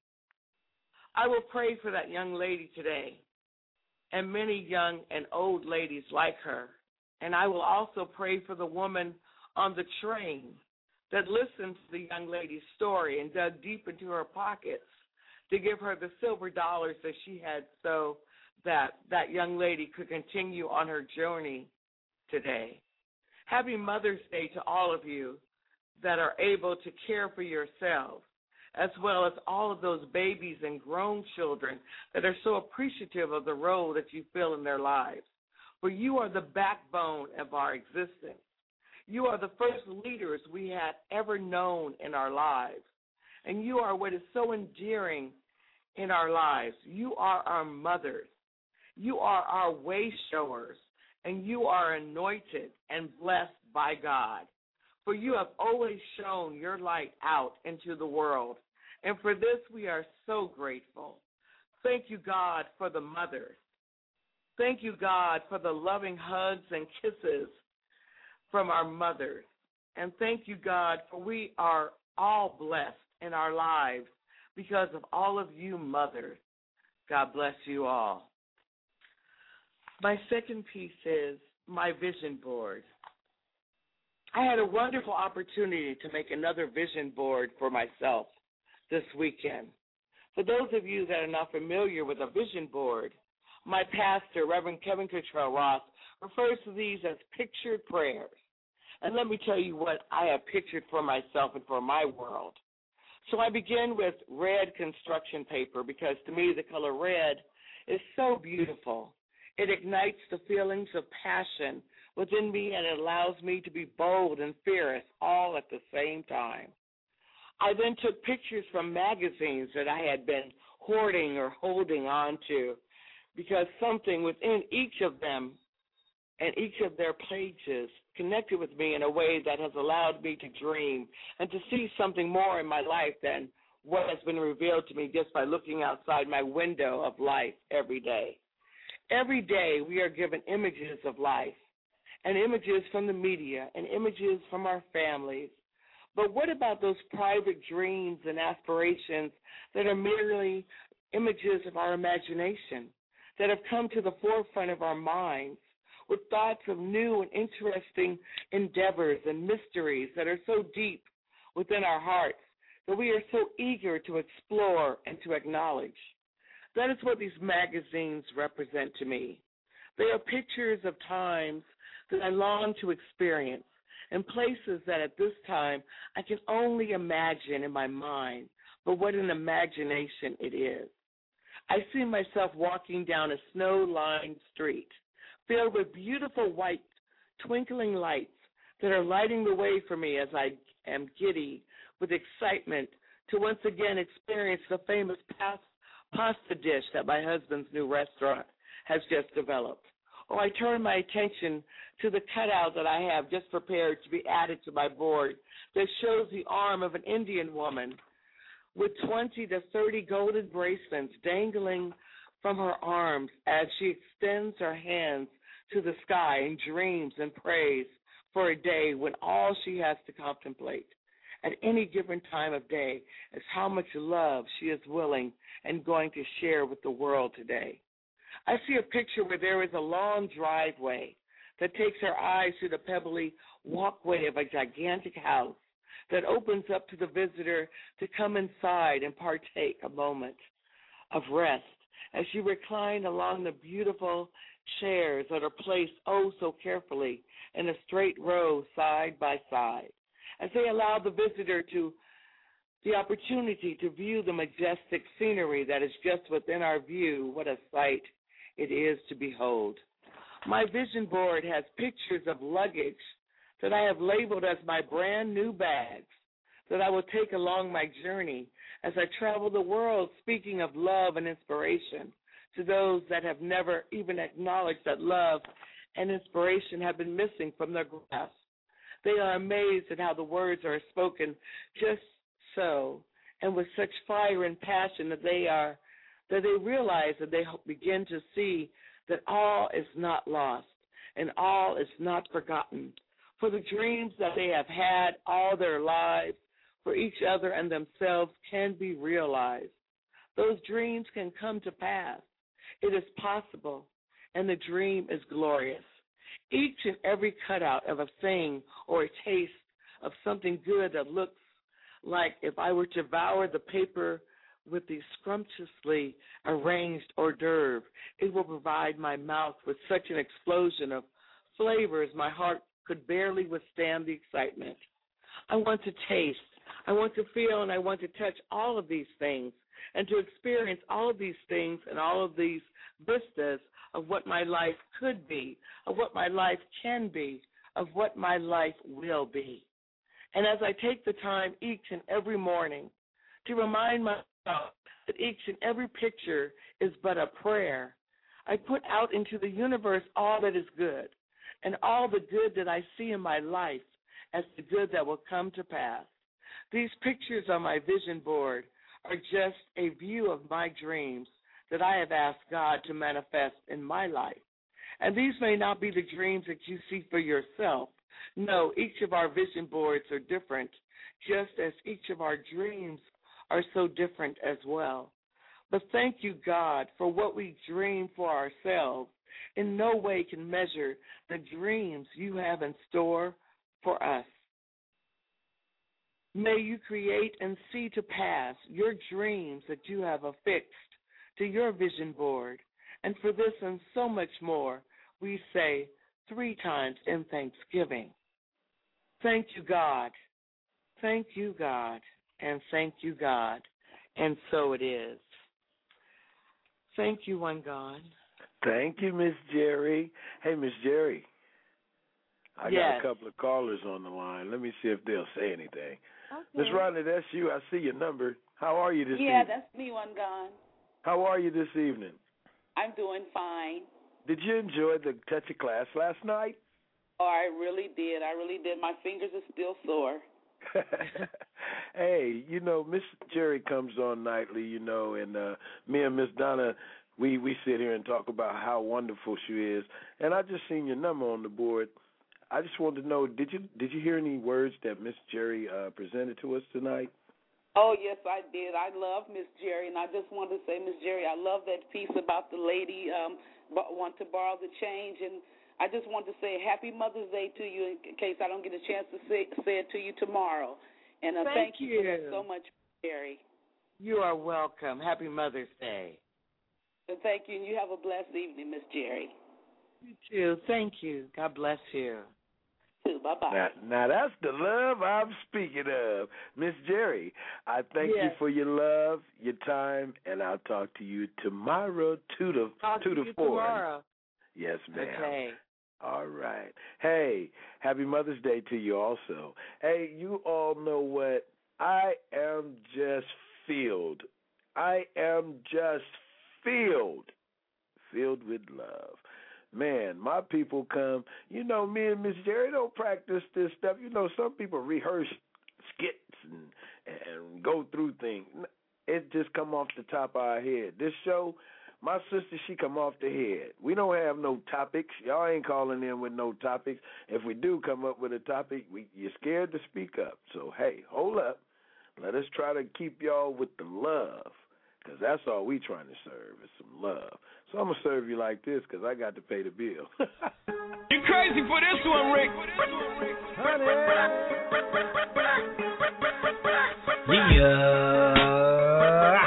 I will pray for that young lady today, and many young and old ladies like her. And I will also pray for the woman on the train that listened to the young lady's story and dug deep into her pockets to give her the silver dollars that she had so that that young lady could continue on her journey today. Happy Mother's Day to all of you that are able to care for yourselves, as well as all of those babies and grown children that are so appreciative of the role that you fill in their lives. For you are the backbone of our existence. You are the first leaders we had ever known in our lives. And you are what is so endearing in our lives. You are our mothers. You are our way showers. And you are anointed and blessed by God. For you have always shown your light out into the world. And for this we are so grateful. Thank you, God, for the mothers. Thank you, God, for the loving hugs and kisses from our mothers. And thank you, God, for we are all blessed in our lives because of all of you mothers. God bless you all. My second piece is my vision board. I had a wonderful opportunity to make another vision board for myself this weekend. For those of you that are not familiar with a vision board, my pastor, Reverend Kevin Cottrell Ross, refers to these as pictured prayers. And let me tell you what I have pictured for myself and for my world. So I begin with red construction paper because to me the color red is so beautiful. It ignites the feelings of passion within me, and it allows me to be bold and fierce all at the same time. I then took pictures from magazines that I had been hoarding or holding on to, because something within each of them and each of their pages connected with me in a way that has allowed me to dream and to see something more in my life than what has been revealed to me just by looking outside my window of life every day. Every day we are given images of life and images from the media and images from our families. But what about those private dreams and aspirations that are merely images of our imagination, that have come to the forefront of our minds with thoughts of new and interesting endeavors and mysteries that are so deep within our hearts that we are so eager to explore and to acknowledge? That is what these magazines represent to me. They are pictures of times that I long to experience and places that at this time I can only imagine in my mind, but what an imagination it is. I see myself walking down a snow-lined street filled with beautiful white twinkling lights that are lighting the way for me as I am giddy with excitement to once again experience the famous pasta dish that my husband's new restaurant has just developed. I turn my attention to the cutout that I have just prepared to be added to my board that shows the arm of an Indian woman with 20 to 30 golden bracelets dangling from her arms as she extends her hands to the sky and dreams and prays for a day when all she has to contemplate at any given time of day is how much love she is willing and going to share with the world today. I see a picture where there is a long driveway that takes our eyes to the pebbly walkway of a gigantic house that opens up to the visitor to come inside and partake a moment of rest as you recline along the beautiful chairs that are placed oh so carefully in a straight row side by side, as they allow the visitor to the opportunity to view the majestic scenery that is just within our view. What a sight it is to behold. My vision board has pictures of luggage that I have labeled as my brand new bags that I will take along my journey as I travel the world, speaking of love and inspiration to those that have never even acknowledged that love and inspiration have been missing from their grasp. They are amazed at how the words are spoken just so and with such fire and passion that they realize that they begin to see that all is not lost and all is not forgotten. For the dreams that they have had all their lives for each other and themselves can be realized. Those dreams can come to pass. It is possible, and the dream is glorious. Each and every cutout of a thing or a taste of something good that looks like if I were to devour the paper with the scrumptiously arranged hors d'oeuvre, it will provide my mouth with such an explosion of flavors my heart could barely withstand the excitement. I want to taste, I want to feel, and I want to touch all of these things and to experience all of these things and all of these vistas of what my life could be, of what my life can be, of what my life will be. And as I take the time each and every morning to remind myself that each and every picture is but a prayer, I put out into the universe all that is good and all the good that I see in my life as the good that will come to pass. These pictures on my vision board are just a view of my dreams that I have asked God to manifest in my life. And these may not be the dreams that you see for yourself. No, each of our vision boards are different, just as each of our dreams are so different as well. But thank you, God, for what we dream for ourselves. In no way can measure the dreams you have in store for us. May you create and see to pass your dreams that you have affixed to your vision board. And for this and so much more, we say 3 times in thanksgiving. Thank you, God. Thank you, God. And thank you, God. And so it is. Thank you, one God. Thank you, Miss Jerry. Hey, Miss Jerry. I got a couple of callers on the line. Let me see if they'll say anything. Okay. Miss Rodney, that's you. I see your number. How are you this evening? Yeah, that's me, one gone. How are you this evening? I'm doing fine. Did you enjoy the Touch of Class last night? Oh, I really did. My fingers are still sore. Hey, Miss Jerry comes on nightly, and me and Miss Donna, we sit here and talk about how wonderful she is. And I just seen your number on the board. I just wanted to know, did you hear any words that Miss Jerry presented to us tonight? Oh, yes, I did. I love Miss Jerry, and I just wanted to say, Miss Jerry, I love that piece about the lady want to borrow the change, and I just want to say Happy Mother's Day to you in case I don't get a chance to say it to you tomorrow. And thank you for that so much, Jerry. You are welcome. Happy Mother's Day. And thank you, and you have a blessed evening, Miss Jerry. You too. Thank you. God bless you. Bye-bye. Now that's the love I'm speaking of. Miss Jerry, I thank you for your love, your time, and I'll talk to you tomorrow, 2 to 4. Tomorrow. Yes, ma'am. Okay. All right. Hey, happy Mother's Day to you also. Hey, you all know what? I am just filled. I am just filled with love. Man, my people come. You know, me and Miss Jerry don't practice this stuff. You know, some people rehearse skits and go through things. It just come off the top of our head. This show, my sister, she come off the head. We don't have no topics. Y'all ain't calling in with no topics. If we do come up with a topic, you're scared to speak up. So, hey, hold up. Let us try to keep y'all with the love, because that's all we trying to serve is some love. So I'm going to serve you like this because I got to pay the bill. You crazy for this one, Rick. Yeah.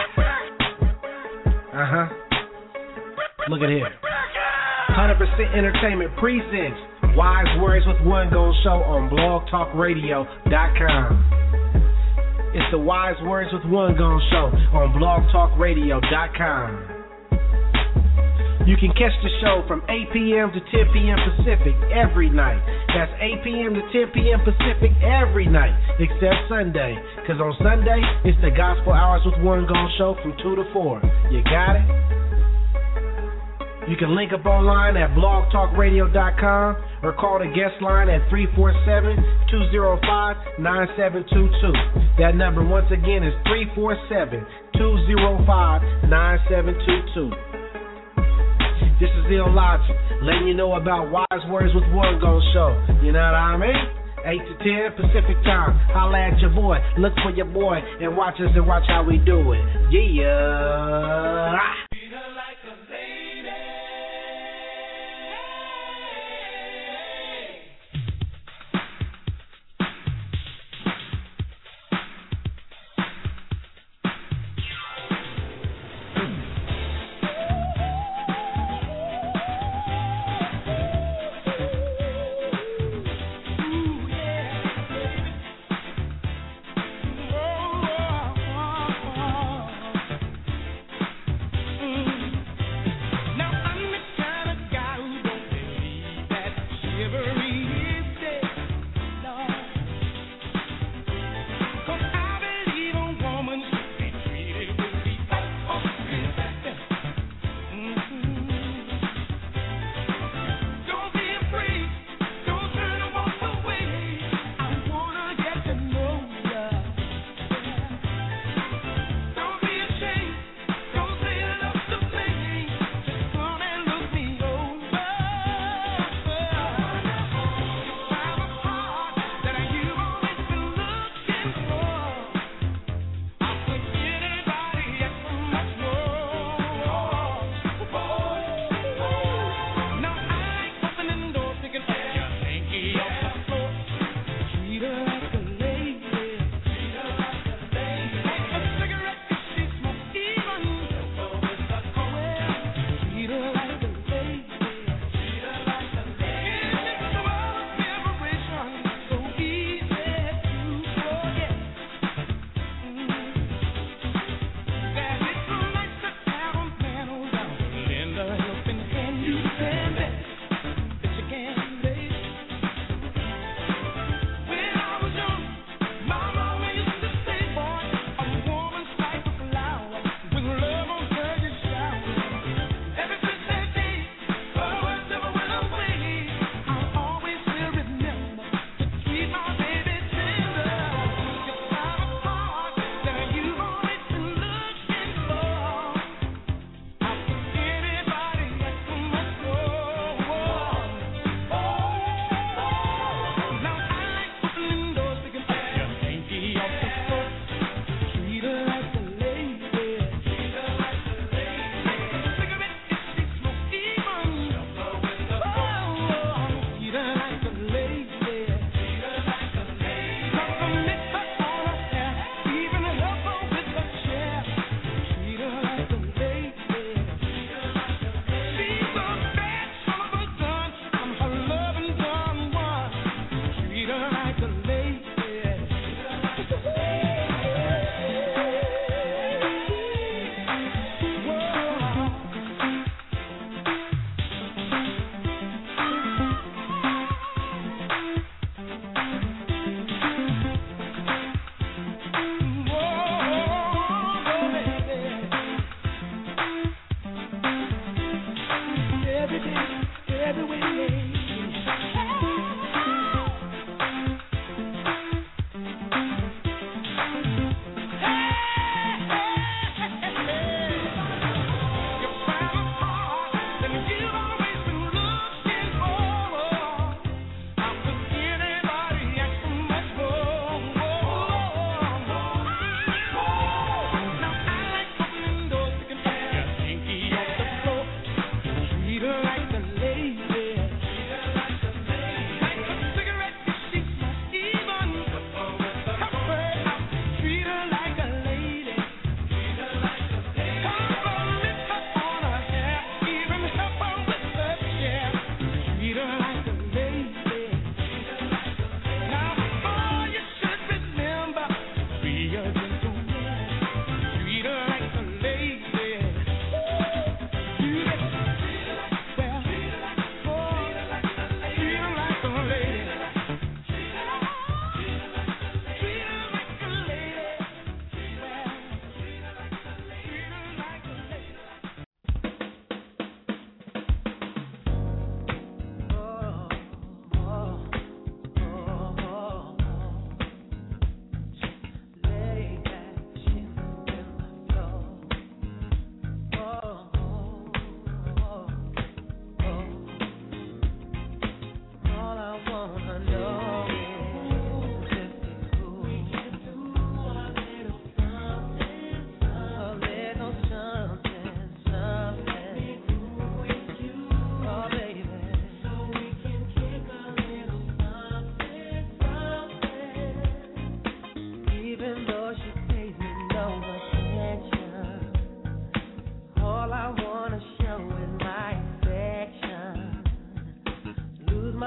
Look at here. 100% Entertainment presents Wise Words with One Gold Show on blogtalkradio.com. It's the Wise Words with One Gold Show on blogtalkradio.com. You can catch the show from 8 p.m. to 10 p.m. Pacific every night. That's 8 p.m. to 10 p.m. Pacific every night, except Sunday. Because on Sunday, it's the Gospel Hours with One Gold Show from 2 to 4. You got it? You can link up online at blogtalkradio.com or call the guest line at 347-205-9722. That number, once again, is 347-205-9722. This is Illogic, letting you know about Wise Words with One Gold Show. You know what I mean? 8 to 10 Pacific time. Holla at your boy, look for your boy, and watch us and watch how we do it. Yeah.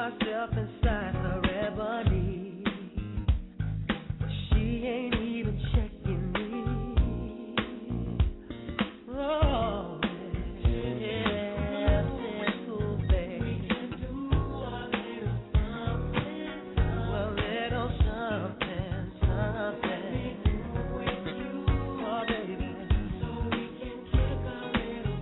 myself inside her ebony. She ain't even checking me. Oh, yeah, simple baby. Do a little something, something with you, oh baby. So we can kick a little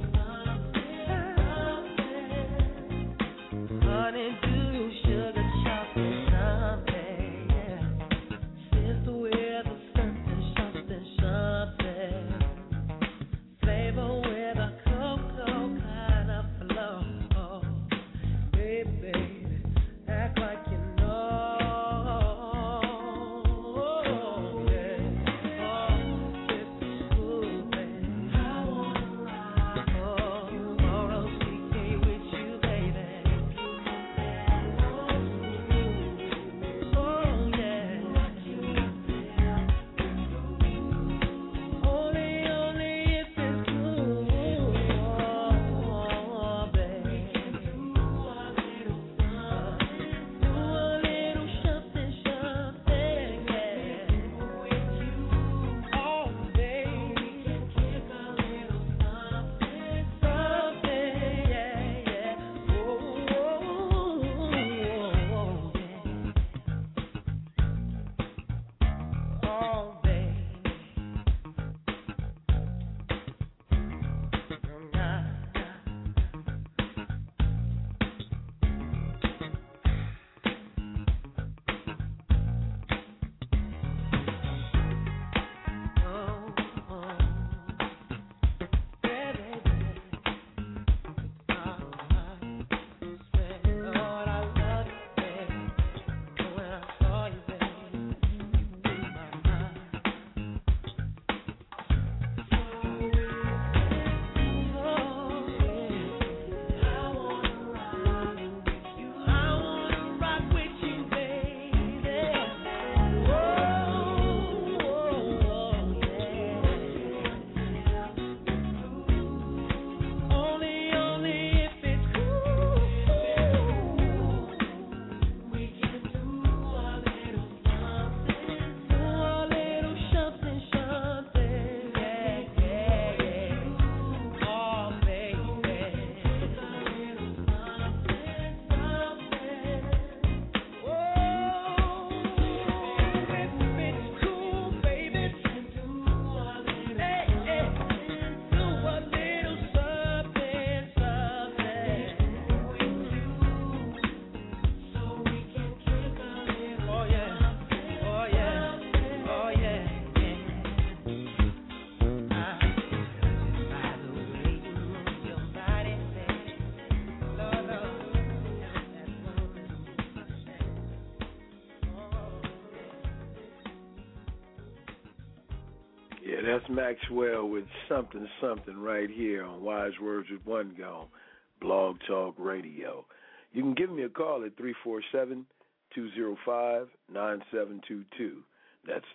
something. Honey, do sugar chocolate something, yeah. Sister with a something, something, something. Flavor with a cocoa kind of flow. Baby, act like you know. Yeah. Oh, this is cool, baby. I wanna ride. Oh, R-O-C-K with you, baby. Oh, yeah. Only if it's cool, oh, baby. Do a little something, something, yeah. Oh, baby, kick a little something, something, yeah, yeah. Oh, yeah. Oh, baby. Lord, I love you, baby. When I saw you, baby, Yeah, that's Maxwell with something, something right here on Wise Words with One Gone, Blog Talk Radio. You can give me a call at 347-205-9722. That's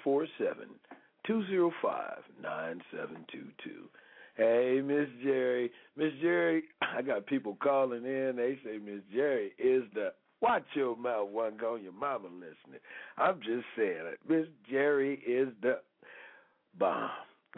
347-205-9722. Hey, Miss Jerry. Miss Jerry, I got people calling in. They say Miss Jerry is the... Watch your mouth, One Gone, your mama listening. I'm just saying it. Miss Jerry is the bomb.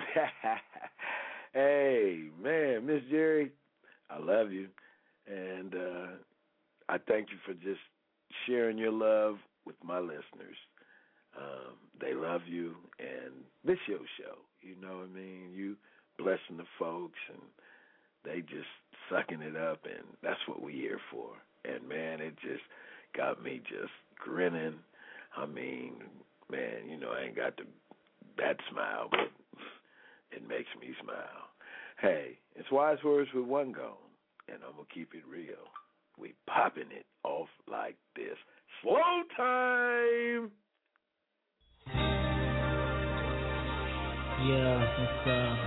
Hey, man, Miss Jerry, I love you. And I thank you for just sharing your love with my listeners. They love you, and this your show. You know what I mean? You blessing the folks, and they just sucking it up, and that's what we're here for. And, man, it just got me just grinning. I mean, man, you know, I ain't got that smile, but it makes me smile. Hey, it's Wise Words with One Gone, and I'm going to keep it real. We popping it off like this. Slow time! Yeah, it's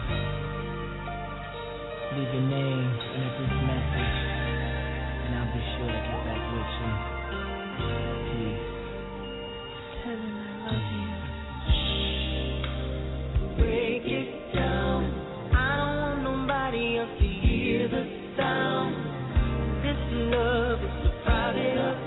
leave your name in a brief message, and I'll be sure to get back with you. Peace. Tell him I love you. Break it down. I don't want nobody else to hear the sound. This love is a private affair.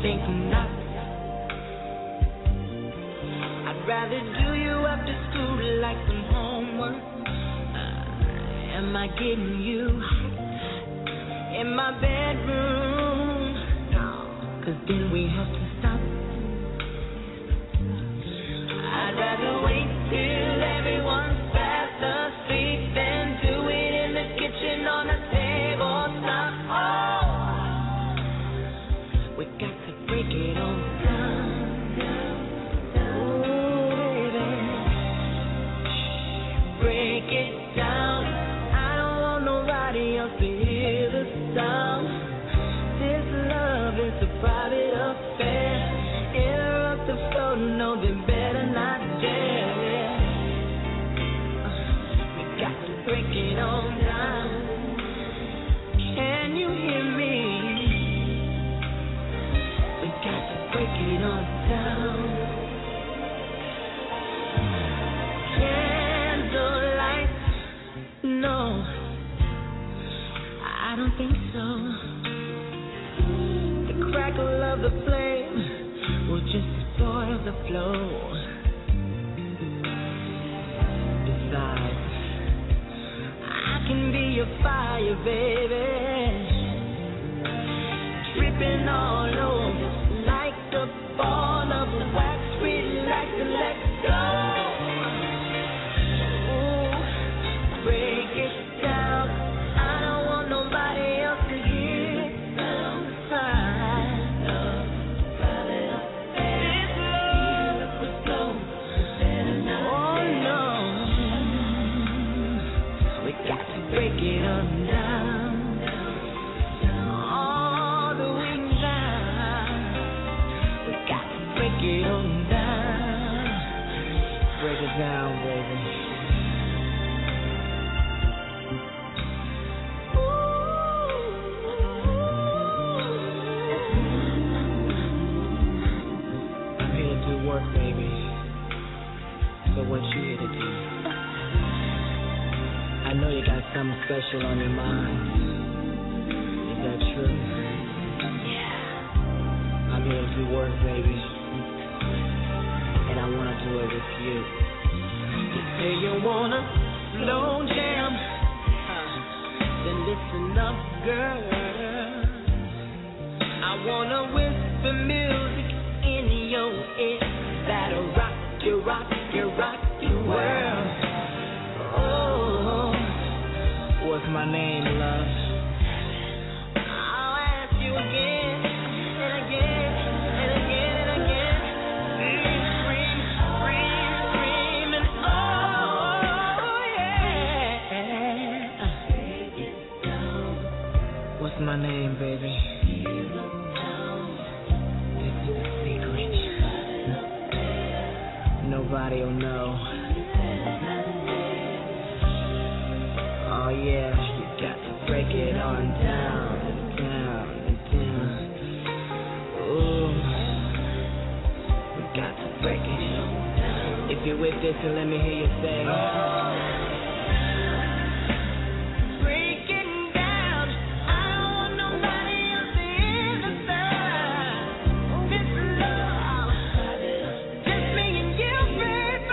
think not. I'd rather do you after school like some homework. Am I getting you in my bedroom? No, 'cause then we have to stop. I'd rather wait till everyone's fast asleep than do it in the kitchen on a tabletop. Oh, we got to break it on down. Oh, baby, break it down. I don't want nobody else to hear the sound. This love is a private affair. Interrupt the flow, no, they better not dare. We got to break it on down. Can you hear me? We got to break it on down. Candlelight, no, I don't think so. The crackle of the flame will just spoil the flow. Besides, I can be your fire, baby, dripping all over like the ball of wax. Relax and let go. Ooh, break it down. I don't want nobody else to hear the sound. This love was slow. Oh no, we got to break it on down. All the way down. We got to break it on down. Break it down, baby. I'm here to do work, baby. So what you here to do? I know you got something special on your mind. Is that true? Yeah. I'm here to do work, baby. And I wanna do it with you. You say you wanna slow jam, then listen up, girl. I wanna whisper music in your ear that'll rock you, rock you, rock your world. Oh, what's my name, love? I'll ask you again and again and again and again. Scream, scream, scream, and oh yeah. What's my name, baby? This is a secret. Nobody will know. Oh yeah, you got to break it on down, down, down. Ooh, we got to break it. If you're with this, then let me hear you say. Break it down. I don't want nobody else to hear the sound. This love, just me and you, baby.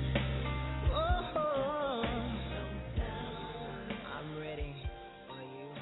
I'm ready for you.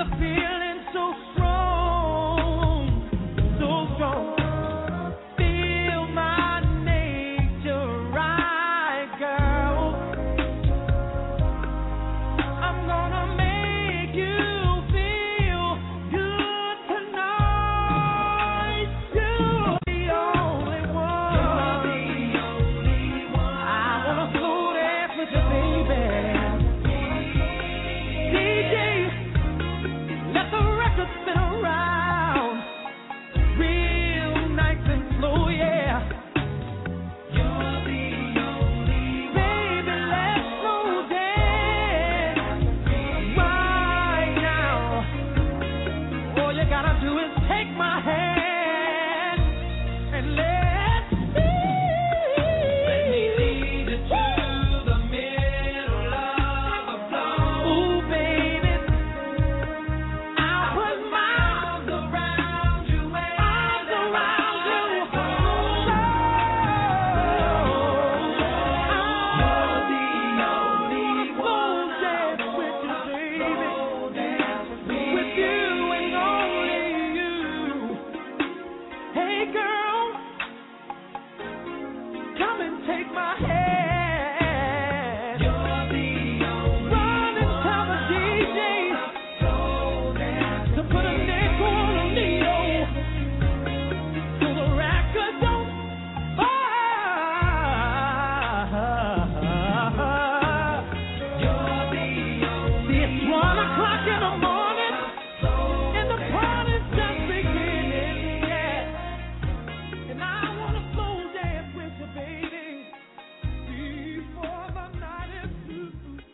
the feeling so strong, so strong. Feel my nature right, girl. I'm gonna make you feel good tonight. You're the only one. You're the only one. I wanna slow dance with you, baby. DJ, let the record spin around, real nice and slow, yeah. You're the only one. Baby, let's slow dance right now. All you gotta do is take my hand and let's Let me lead you to the middle of the floor. Ooh, baby, I'll put my arms around you and arms around you. With you and only you. Hey girl, come and take my hand. You're the only Run and tell the DJ to put a nickel on a needle so the record don't You're the only It's 1 o'clock in the morning and the party's just beginning, yeah. And I wanna slow dance with you, baby, before the night is through.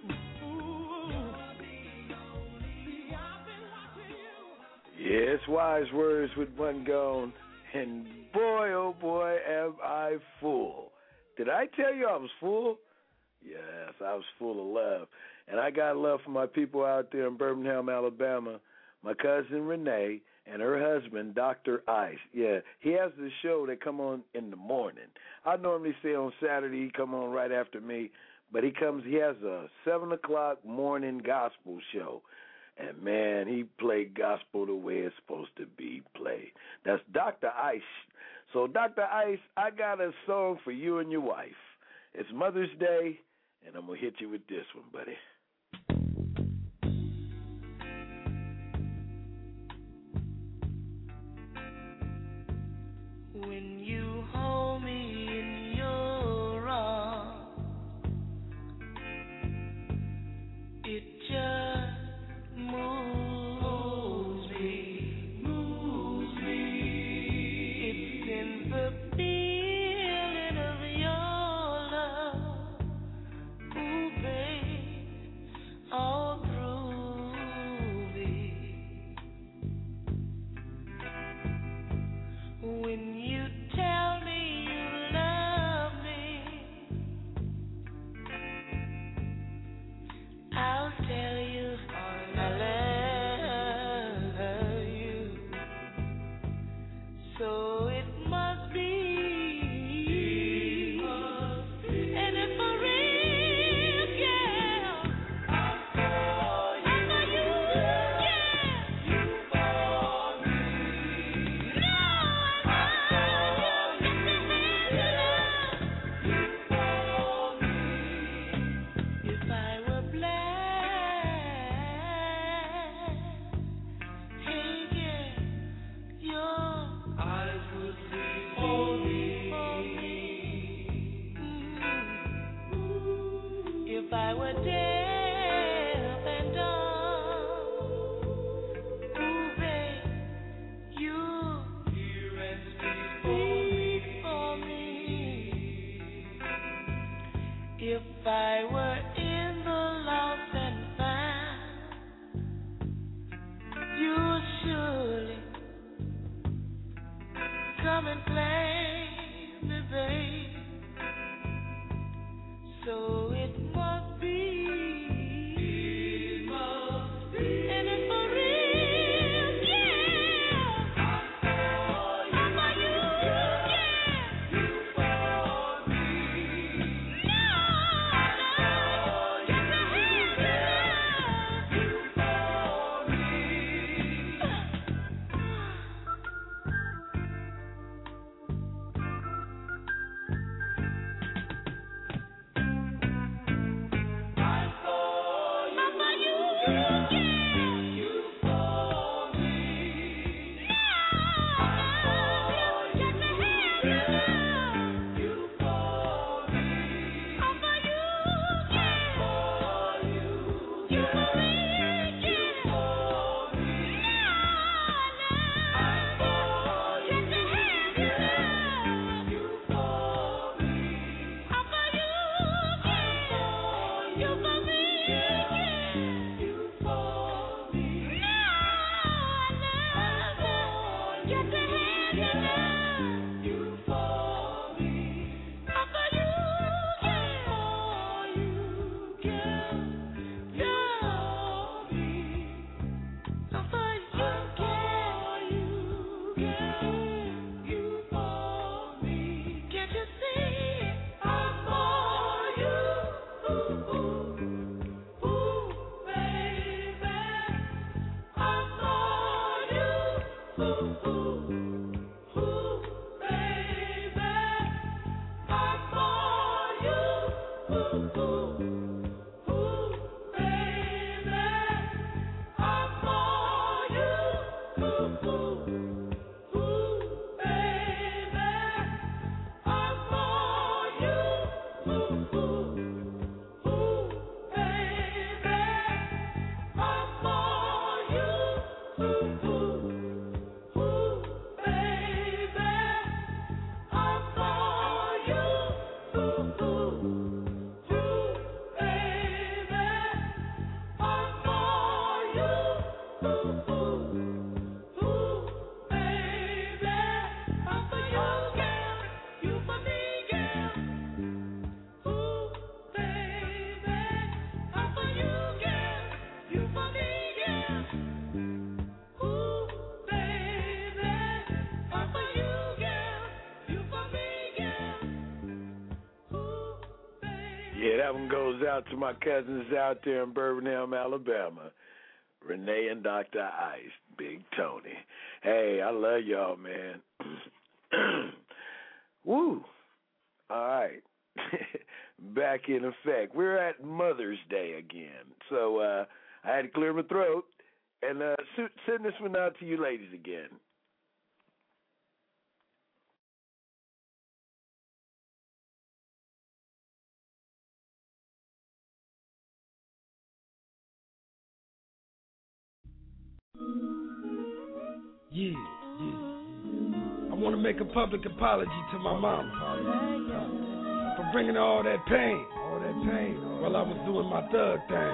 See, I've been watching you. Yeah, it's Wise Words with One Gone. And boy, oh boy, am I full. Did I tell you I was full? Yes, I was full of love. And I got love for my people out there in Birmingham, Alabama. My cousin Renee and her husband, Dr. Ice. Yeah, he has this show that come on in the morning. I normally say on Saturday he come on right after me, but he has a 7 o'clock morning gospel show. And, man, he played gospel the way it's supposed to be played. That's Dr. Ice. So, Dr. Ice, I got a song for you and your wife. It's Mother's Day, and I'm going to hit you with this one, buddy. When you hold me in your arms, it just moves me. It's in the feeling of your love, ooh, babe, all through me. When you tell me you love me, I'll tell you Yeah, that one goes out to my cousins out there in Birmingham, Alabama. Renee and Dr. Ice, Big Tony. Hey, I love y'all, man. Woo. All right. Back in effect. We're at Mother's Day again. So I had to clear my throat and send this one out to you ladies again. Yeah. I want to make a public apology to my mama for bringing her all that pain while I was doing my thug thing.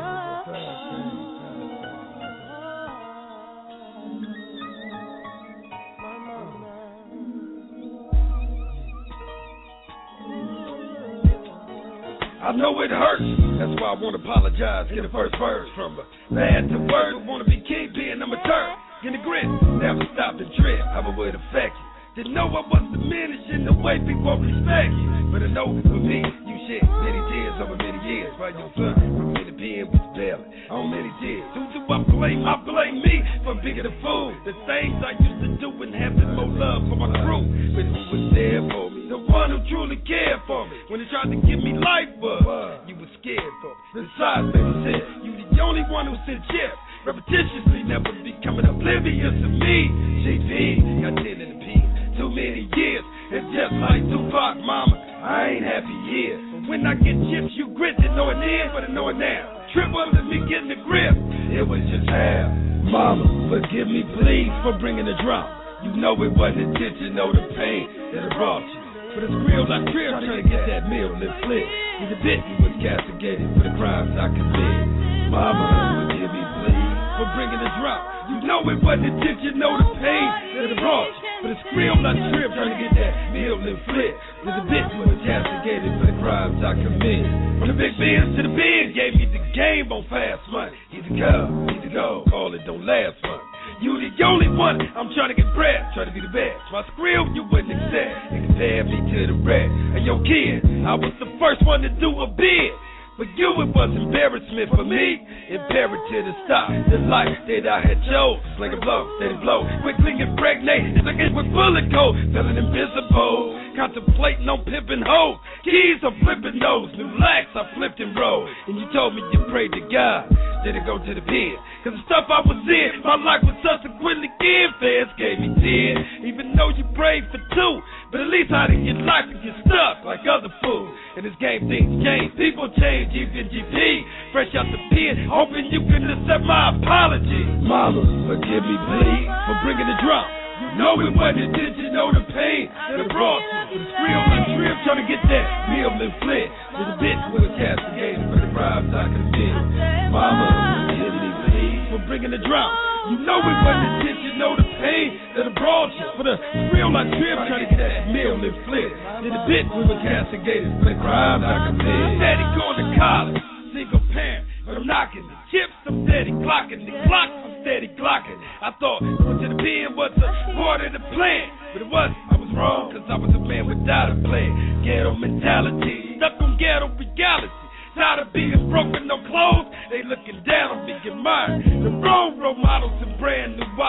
I know it hurts, that's why I want to apologize. Get the first verse from her. Bad to words, want to be king, being number third. In the grit, never stop and trip, how it would affect you. Didn't know I was diminishing the way people respect you. But I know for me, you shed many tears over many years. While your son from me to pen was bailing on many tears. Who do I blame? I blame me for being the fool. The things I used to do and having more love for my crew. But who was there for me? The one who truly cared for me. When they tried to give me life, you were scared for me. Besides, baby said, you the only one who sent chips. Repetitiously never becoming oblivious to me. JP got 10 in the pen, too many years. And just like Tupac, mama, I ain't happy here. But when I get chips, you grit to know it then, but I know it now. Trip under me getting the grip, it was just hell. Mama, forgive me please for bringing the drama. You know it wasn't intentional, the pain that it brought you. But it's real, I trip trying to get that meal and flip. He's a bit, he was castigated for the crimes I committed. Mama, forgive me please for bringing the drop. You know it wasn't intentional, the pain that it brought you. But it's real, I trip trying to get that meal and flip. There's a bit who was castigated for the crimes I committed. From the big Benz to the big, gave me the game on fast money. Easy come, easy go, call it don't last month. You the only one, I'm trying to get bread, trying to be the best. My skrill you wouldn't accept, and compare me to the rest. And your kid, I was the first one to do a bid. But you, it was embarrassment for me. Imperative to stop the life that I had chose. Sling a blow, steady blow, quickly impregnate. It's like it was bullet cold, feeling invisible. Contemplating on pimping hoes. Keys, I'm flipping those. New lax, I flipped and rolled. And you told me you prayed to God. Did it go to the pen? Cause the stuff I was in, my life was subsequently given. Feds gave me 10, even though you prayed for 2. But at least out of your life you get stuck like other fools. In this game things change, people change, even GP. Fresh out the pen, hoping you can accept my apology. Mama, forgive me please for bringing the drop. You know it wasn't intentional, the pain that it brought you. It's real, my trip trying to get that meal and flip. There's a bitch who was castigated for the crimes I committed. Mama, forgive me please for bringing the drop. You know it wasn't intentional, the pain that it brought you. For the real, my trip trying to get that meal and flip. There's a bitch who was castigated for the crimes I committed. Daddy going to college, single parent, but I'm knocking the chips, I'm steady clocking the clock, I'm steady clocking. I thought going to the pen was a part of the plan, but it wasn't. I was wrong, cause I was a man without a plan. Ghetto mentality, stuck on ghetto reality. Tired of being broken, no clothes, they looking down on me, admiring the wrong role models and brand new bottles.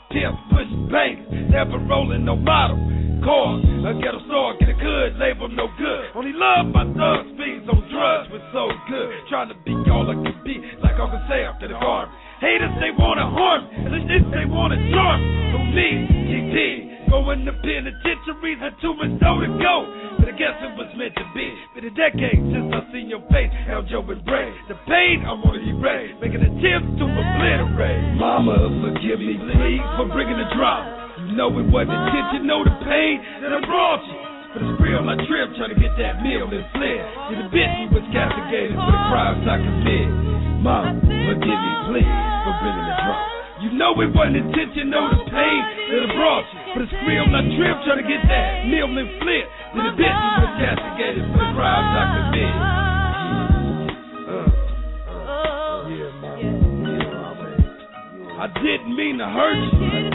tip, push banks, never rolling no model. Car, a ghetto store, get a good label, no good. Only love my thugs, fiends on drugs, was so good. Trying to be all I can be, like Uncle Sam to the army. Haters, they wanna harm, and this they wanna charm. So me, GT, go in the penitentiaries, and 2 months know to go. But I guess it was meant to be. Been a decade since I seen your face, El Joe and Bray. The pain I wanna erase, making attempts to obliterate. Mama, forgive me, please, for bringing the drama. You know it wasn't intentional, the pain that I brought you. But it's real, I trip, trying to get that meal and fled. In the bit, we was castigated for the crimes I committed. Mama, forgive me, please, for bringing the drama. You know it wasn't intentional, the pain that I brought you. But it's real, I trip, trying to get that meal and fled. In the bit, we was castigated for the crimes I committed. I didn't mean to hurt you.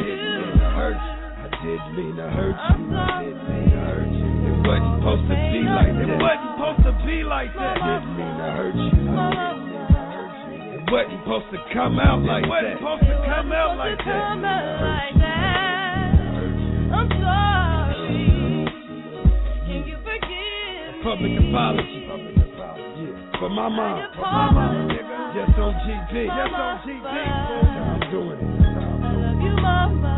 I didn't mean to hurt you. It wasn't supposed to be like that. It wasn't supposed to be like that. I didn't mean to hurt you. It wasn't supposed to come out like that. It wasn't supposed to come out like that. I'm sorry. Can you forgive me? Public apology. For my mom. Yes, on GP. Yes, on GP. I'm doing it. I love you, mama.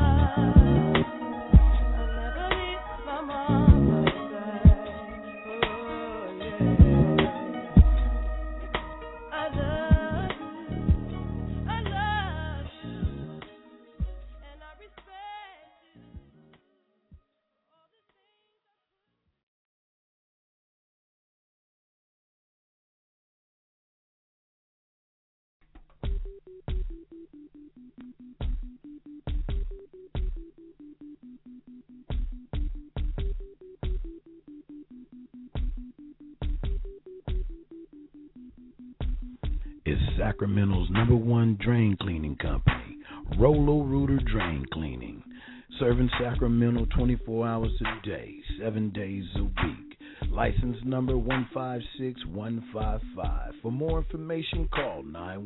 Is Sacramento's #1 drain cleaning company, Roto-Rooter Drain Cleaning, serving Sacramento 24 hours a day, 7 days a week. License number 156155. For more information, call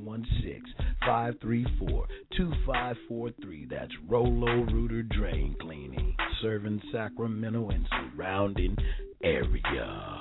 916-534-2543. That's Roto-Rooter Drain Cleaning, serving Sacramento and surrounding areas.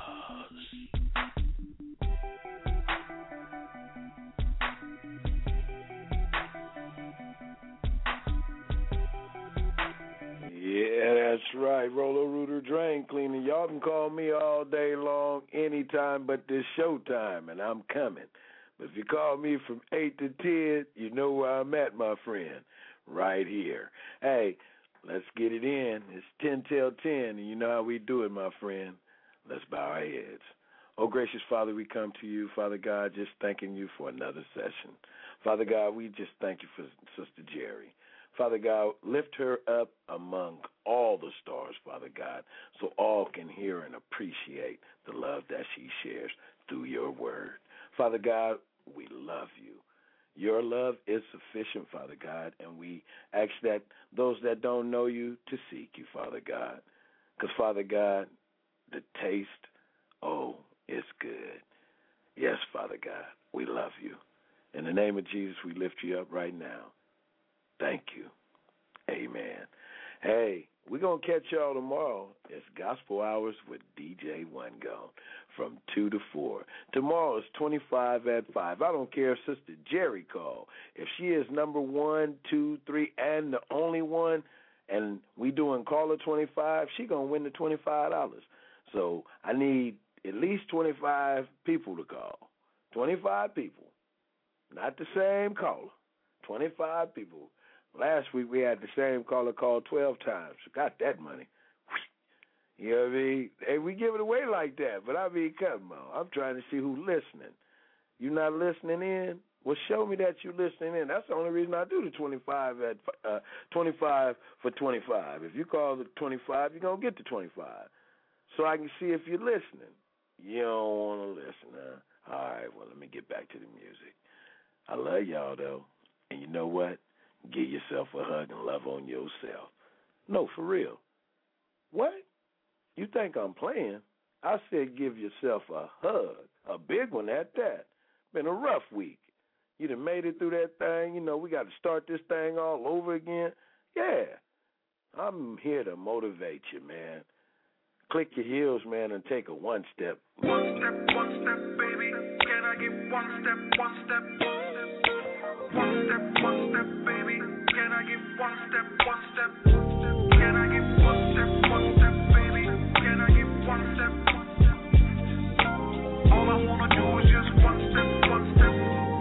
Yeah, that's right. Roto-Rooter Drain Cleaning. Y'all can call me all day long, anytime but this showtime, and I'm coming. But if you call me from 8 to 10, you know where I'm at, my friend, right here. Hey, let's get it in. It's 10 till 10, and you know how we do it, my friend. Let's bow our heads. Oh, gracious Father, we come to you, Father God, just thanking you for another session. Father God, we just thank you for Sister Jerry. Father God, lift her up among all the stars, Father God, so all can hear and appreciate the love that she shares through your word. Father God, we love you. Your love is sufficient, Father God, and we ask that those that don't know you to seek you, Father God. Because, Father God, the taste, it's good. Yes, Father God, we love you. In the name of Jesus, we lift you up right now. Thank you. Amen. Hey, we're going to catch y'all tomorrow. It's Gospel Hours with DJ One Gone from 2 to 4. Tomorrow is 25 at 5. I don't care if Sister Jerry called. If she is number 1, 2, 3, and the only one, and we doing caller 25, she going to win the $25. So I need at least 25 people to call. 25 people. Not the same caller. 25 people. Last week we had the same caller call 12 times. Got that money. You know what I mean? Hey, we give it away like that. But I mean, come on. I'm trying to see who's listening. You not listening in? Well, show me that you're listening in. That's the only reason I do the 25 for 25. If you call the 25, you're going to get the 25. So I can see if you're listening. You don't want to listen, huh? All right, well, let me get back to the music. I love y'all, though. And you know what? Give yourself a hug and love on yourself. No, for real. What? You think I'm playing? I said give yourself a hug, a big one at that. Been a rough week. You done made it through that thing. You know, we got to start this thing all over again. Yeah, I'm here to motivate you, man. Click your heels, man, and take a one step. One step, baby. Can I get one step, one step? One step, baby. Can I get one step, one step? Can I get one step, baby? Can I get one step? All I wanna do is just one step, one step.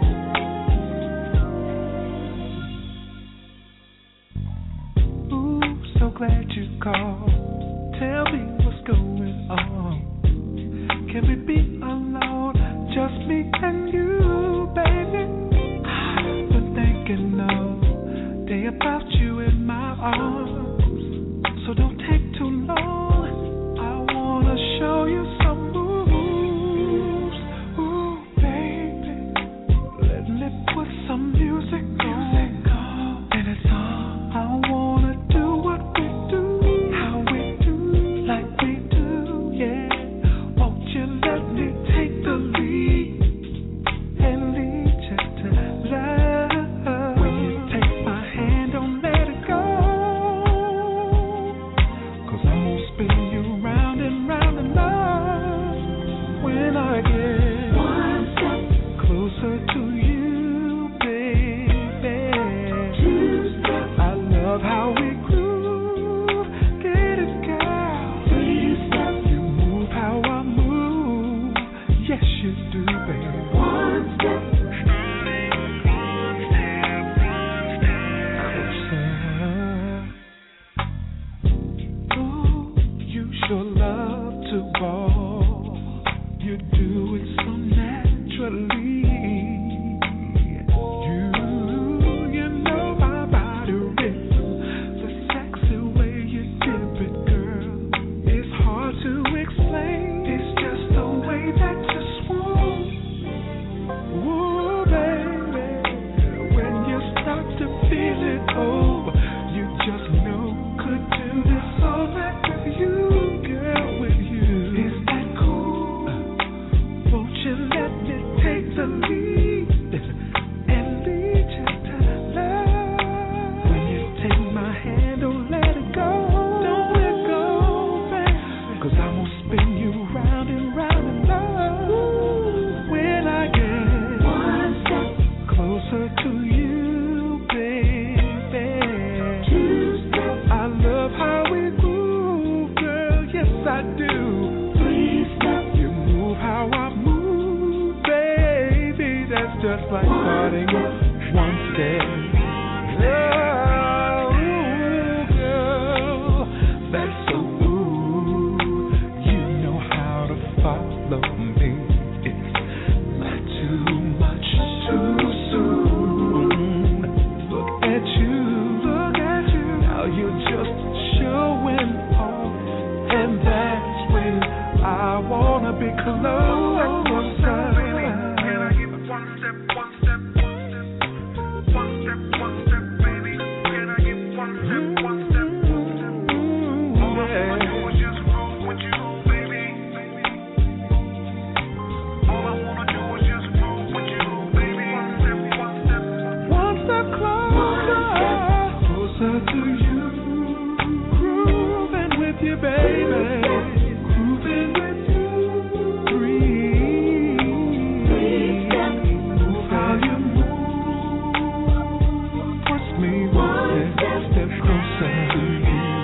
Ooh, so glad you called. Tell me what's going on. Can we be alone? Just me and you, baby. I've been thinking all day about you in my arms. So don't take too long. I wanna show you some moves. Ooh, baby, let me put some music on. And it's on. I wanna do what we do, how we do, like we do, yeah. Won't you let me take the lead and lead you to love? When you take my hand, don't let it go. 'Cause I'm gonna spin you round and round in love. When I get one step closer to you, baby. Two steps. I love how we groove. Get it, girl. Three steps. You move how I move. Yes, you do, baby. One step. Closer. Ooh, you sure love to ball. You do it so naturally. You know my body rhythm, the sexy way you dip it, girl. It's hard to explain. It's just the way that you swoon. Ooh, baby, when you start to feel it, oh, you just know could do this all night with you, girl, with you. Is that cool? Won't you let me take the lead and lead you to love? When you take my hand, don't let it go. Don't let go, baby. 'Cause I'm gonna spin you round and round in love. When I get one step closer to you, baby. Two steps. I love how we groove, girl. Yes, I do. Three steps. You move how I move, baby. That's just like starting one step. Oh, girl, that's so ooh. You know how to follow me. It's not too much too soon. Look at you. Now you're just showing off, and that's when I wanna be close. Can I get one step, one step, one step, one step, baby? Can I get one step, one step, one step? All I wanna do is just roll with you, baby. All I wanna do is just roll with you, baby. One step, one step. One step closer, closer to you. Grooving with you, baby. Grooving with you. Three steps. Move how you move. Push me one step closer to you.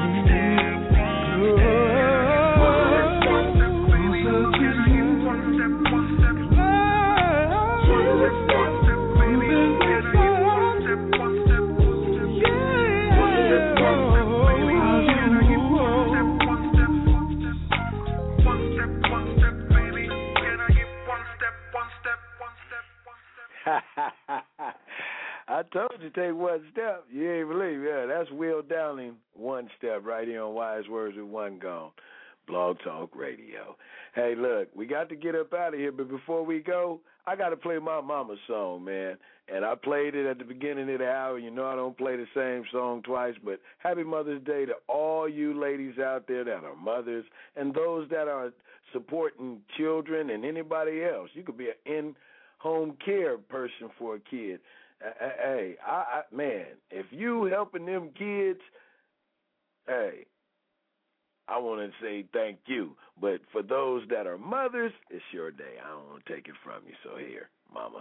I told you take one step. You ain't believe. Yeah, that's Will Downing, One Step, right here on Wise Words with One Gone, Blog Talk Radio. Hey, look, we got to get up out of here, but before we go, I got to play my mama's song, man. And I played it at the beginning of the hour. You know I don't play the same song twice, but happy Mother's Day to all you ladies out there that are mothers and those that are supporting children and anybody else. You could be an home care person for a kid. Hey, man, if you helping them kids, hey, I want to say thank you. But for those that are mothers, it's your day. I don't want to take it from you. So here, mama.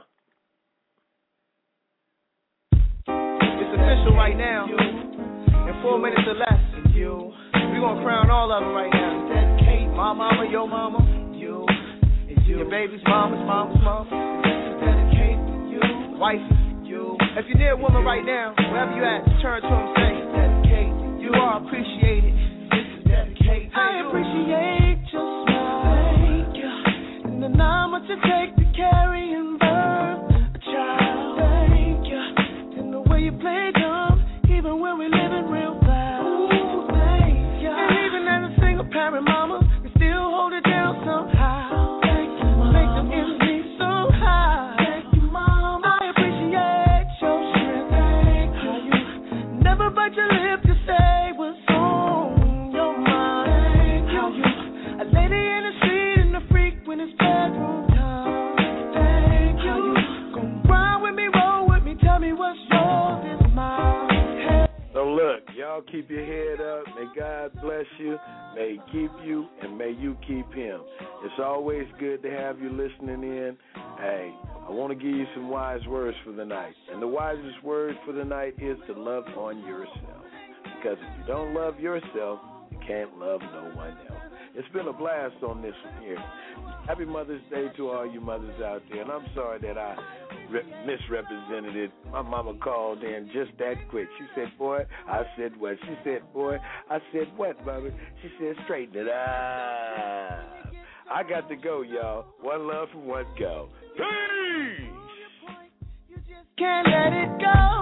It's official right now. In 4 minutes or less, we're going to crown all of them right now. Dedicate my mama, your mama, you, your baby's mama's mama's mama. Dedicate you, wife, you. If you're near a woman right now, wherever you at, turn to them, say, dedicate. You are appreciated. This is dedicate. I appreciate your smile. Thank you. And the number to take to carry and birth a child. Thank you. And the way you play dumb, even when we live in real fast. Ooh, thank you. And even as a single parent mama, we still hold it down somehow. Thank you, mama. Make them ends meet so high. Thank you, mama. I appreciate your strength. Thank you. How you never bite your lip to say what's on your mind. Thank you. How you a lady in the street and a freak when it's bedroom time. Thank you. How you gon' ride with me, roll with me, tell me what's yours is mine. So look, y'all keep your head up. May God bless you. May He keep you, and may you keep Him. It's always good to have you listening in. Hey, I want to give you some wise words for the night. And the wisest word for the night is to love on yourself. Because if you don't love yourself, you can't love no one else. It's been a blast on this one here. Happy Mother's Day to all you mothers out there. And I'm sorry that I misrepresented it. My mama called in just that quick. She said, boy, I said what? She said, boy, I said what, mama? She said, straighten it up. I got to go, y'all. One love from one go. Peace! Can't let it go.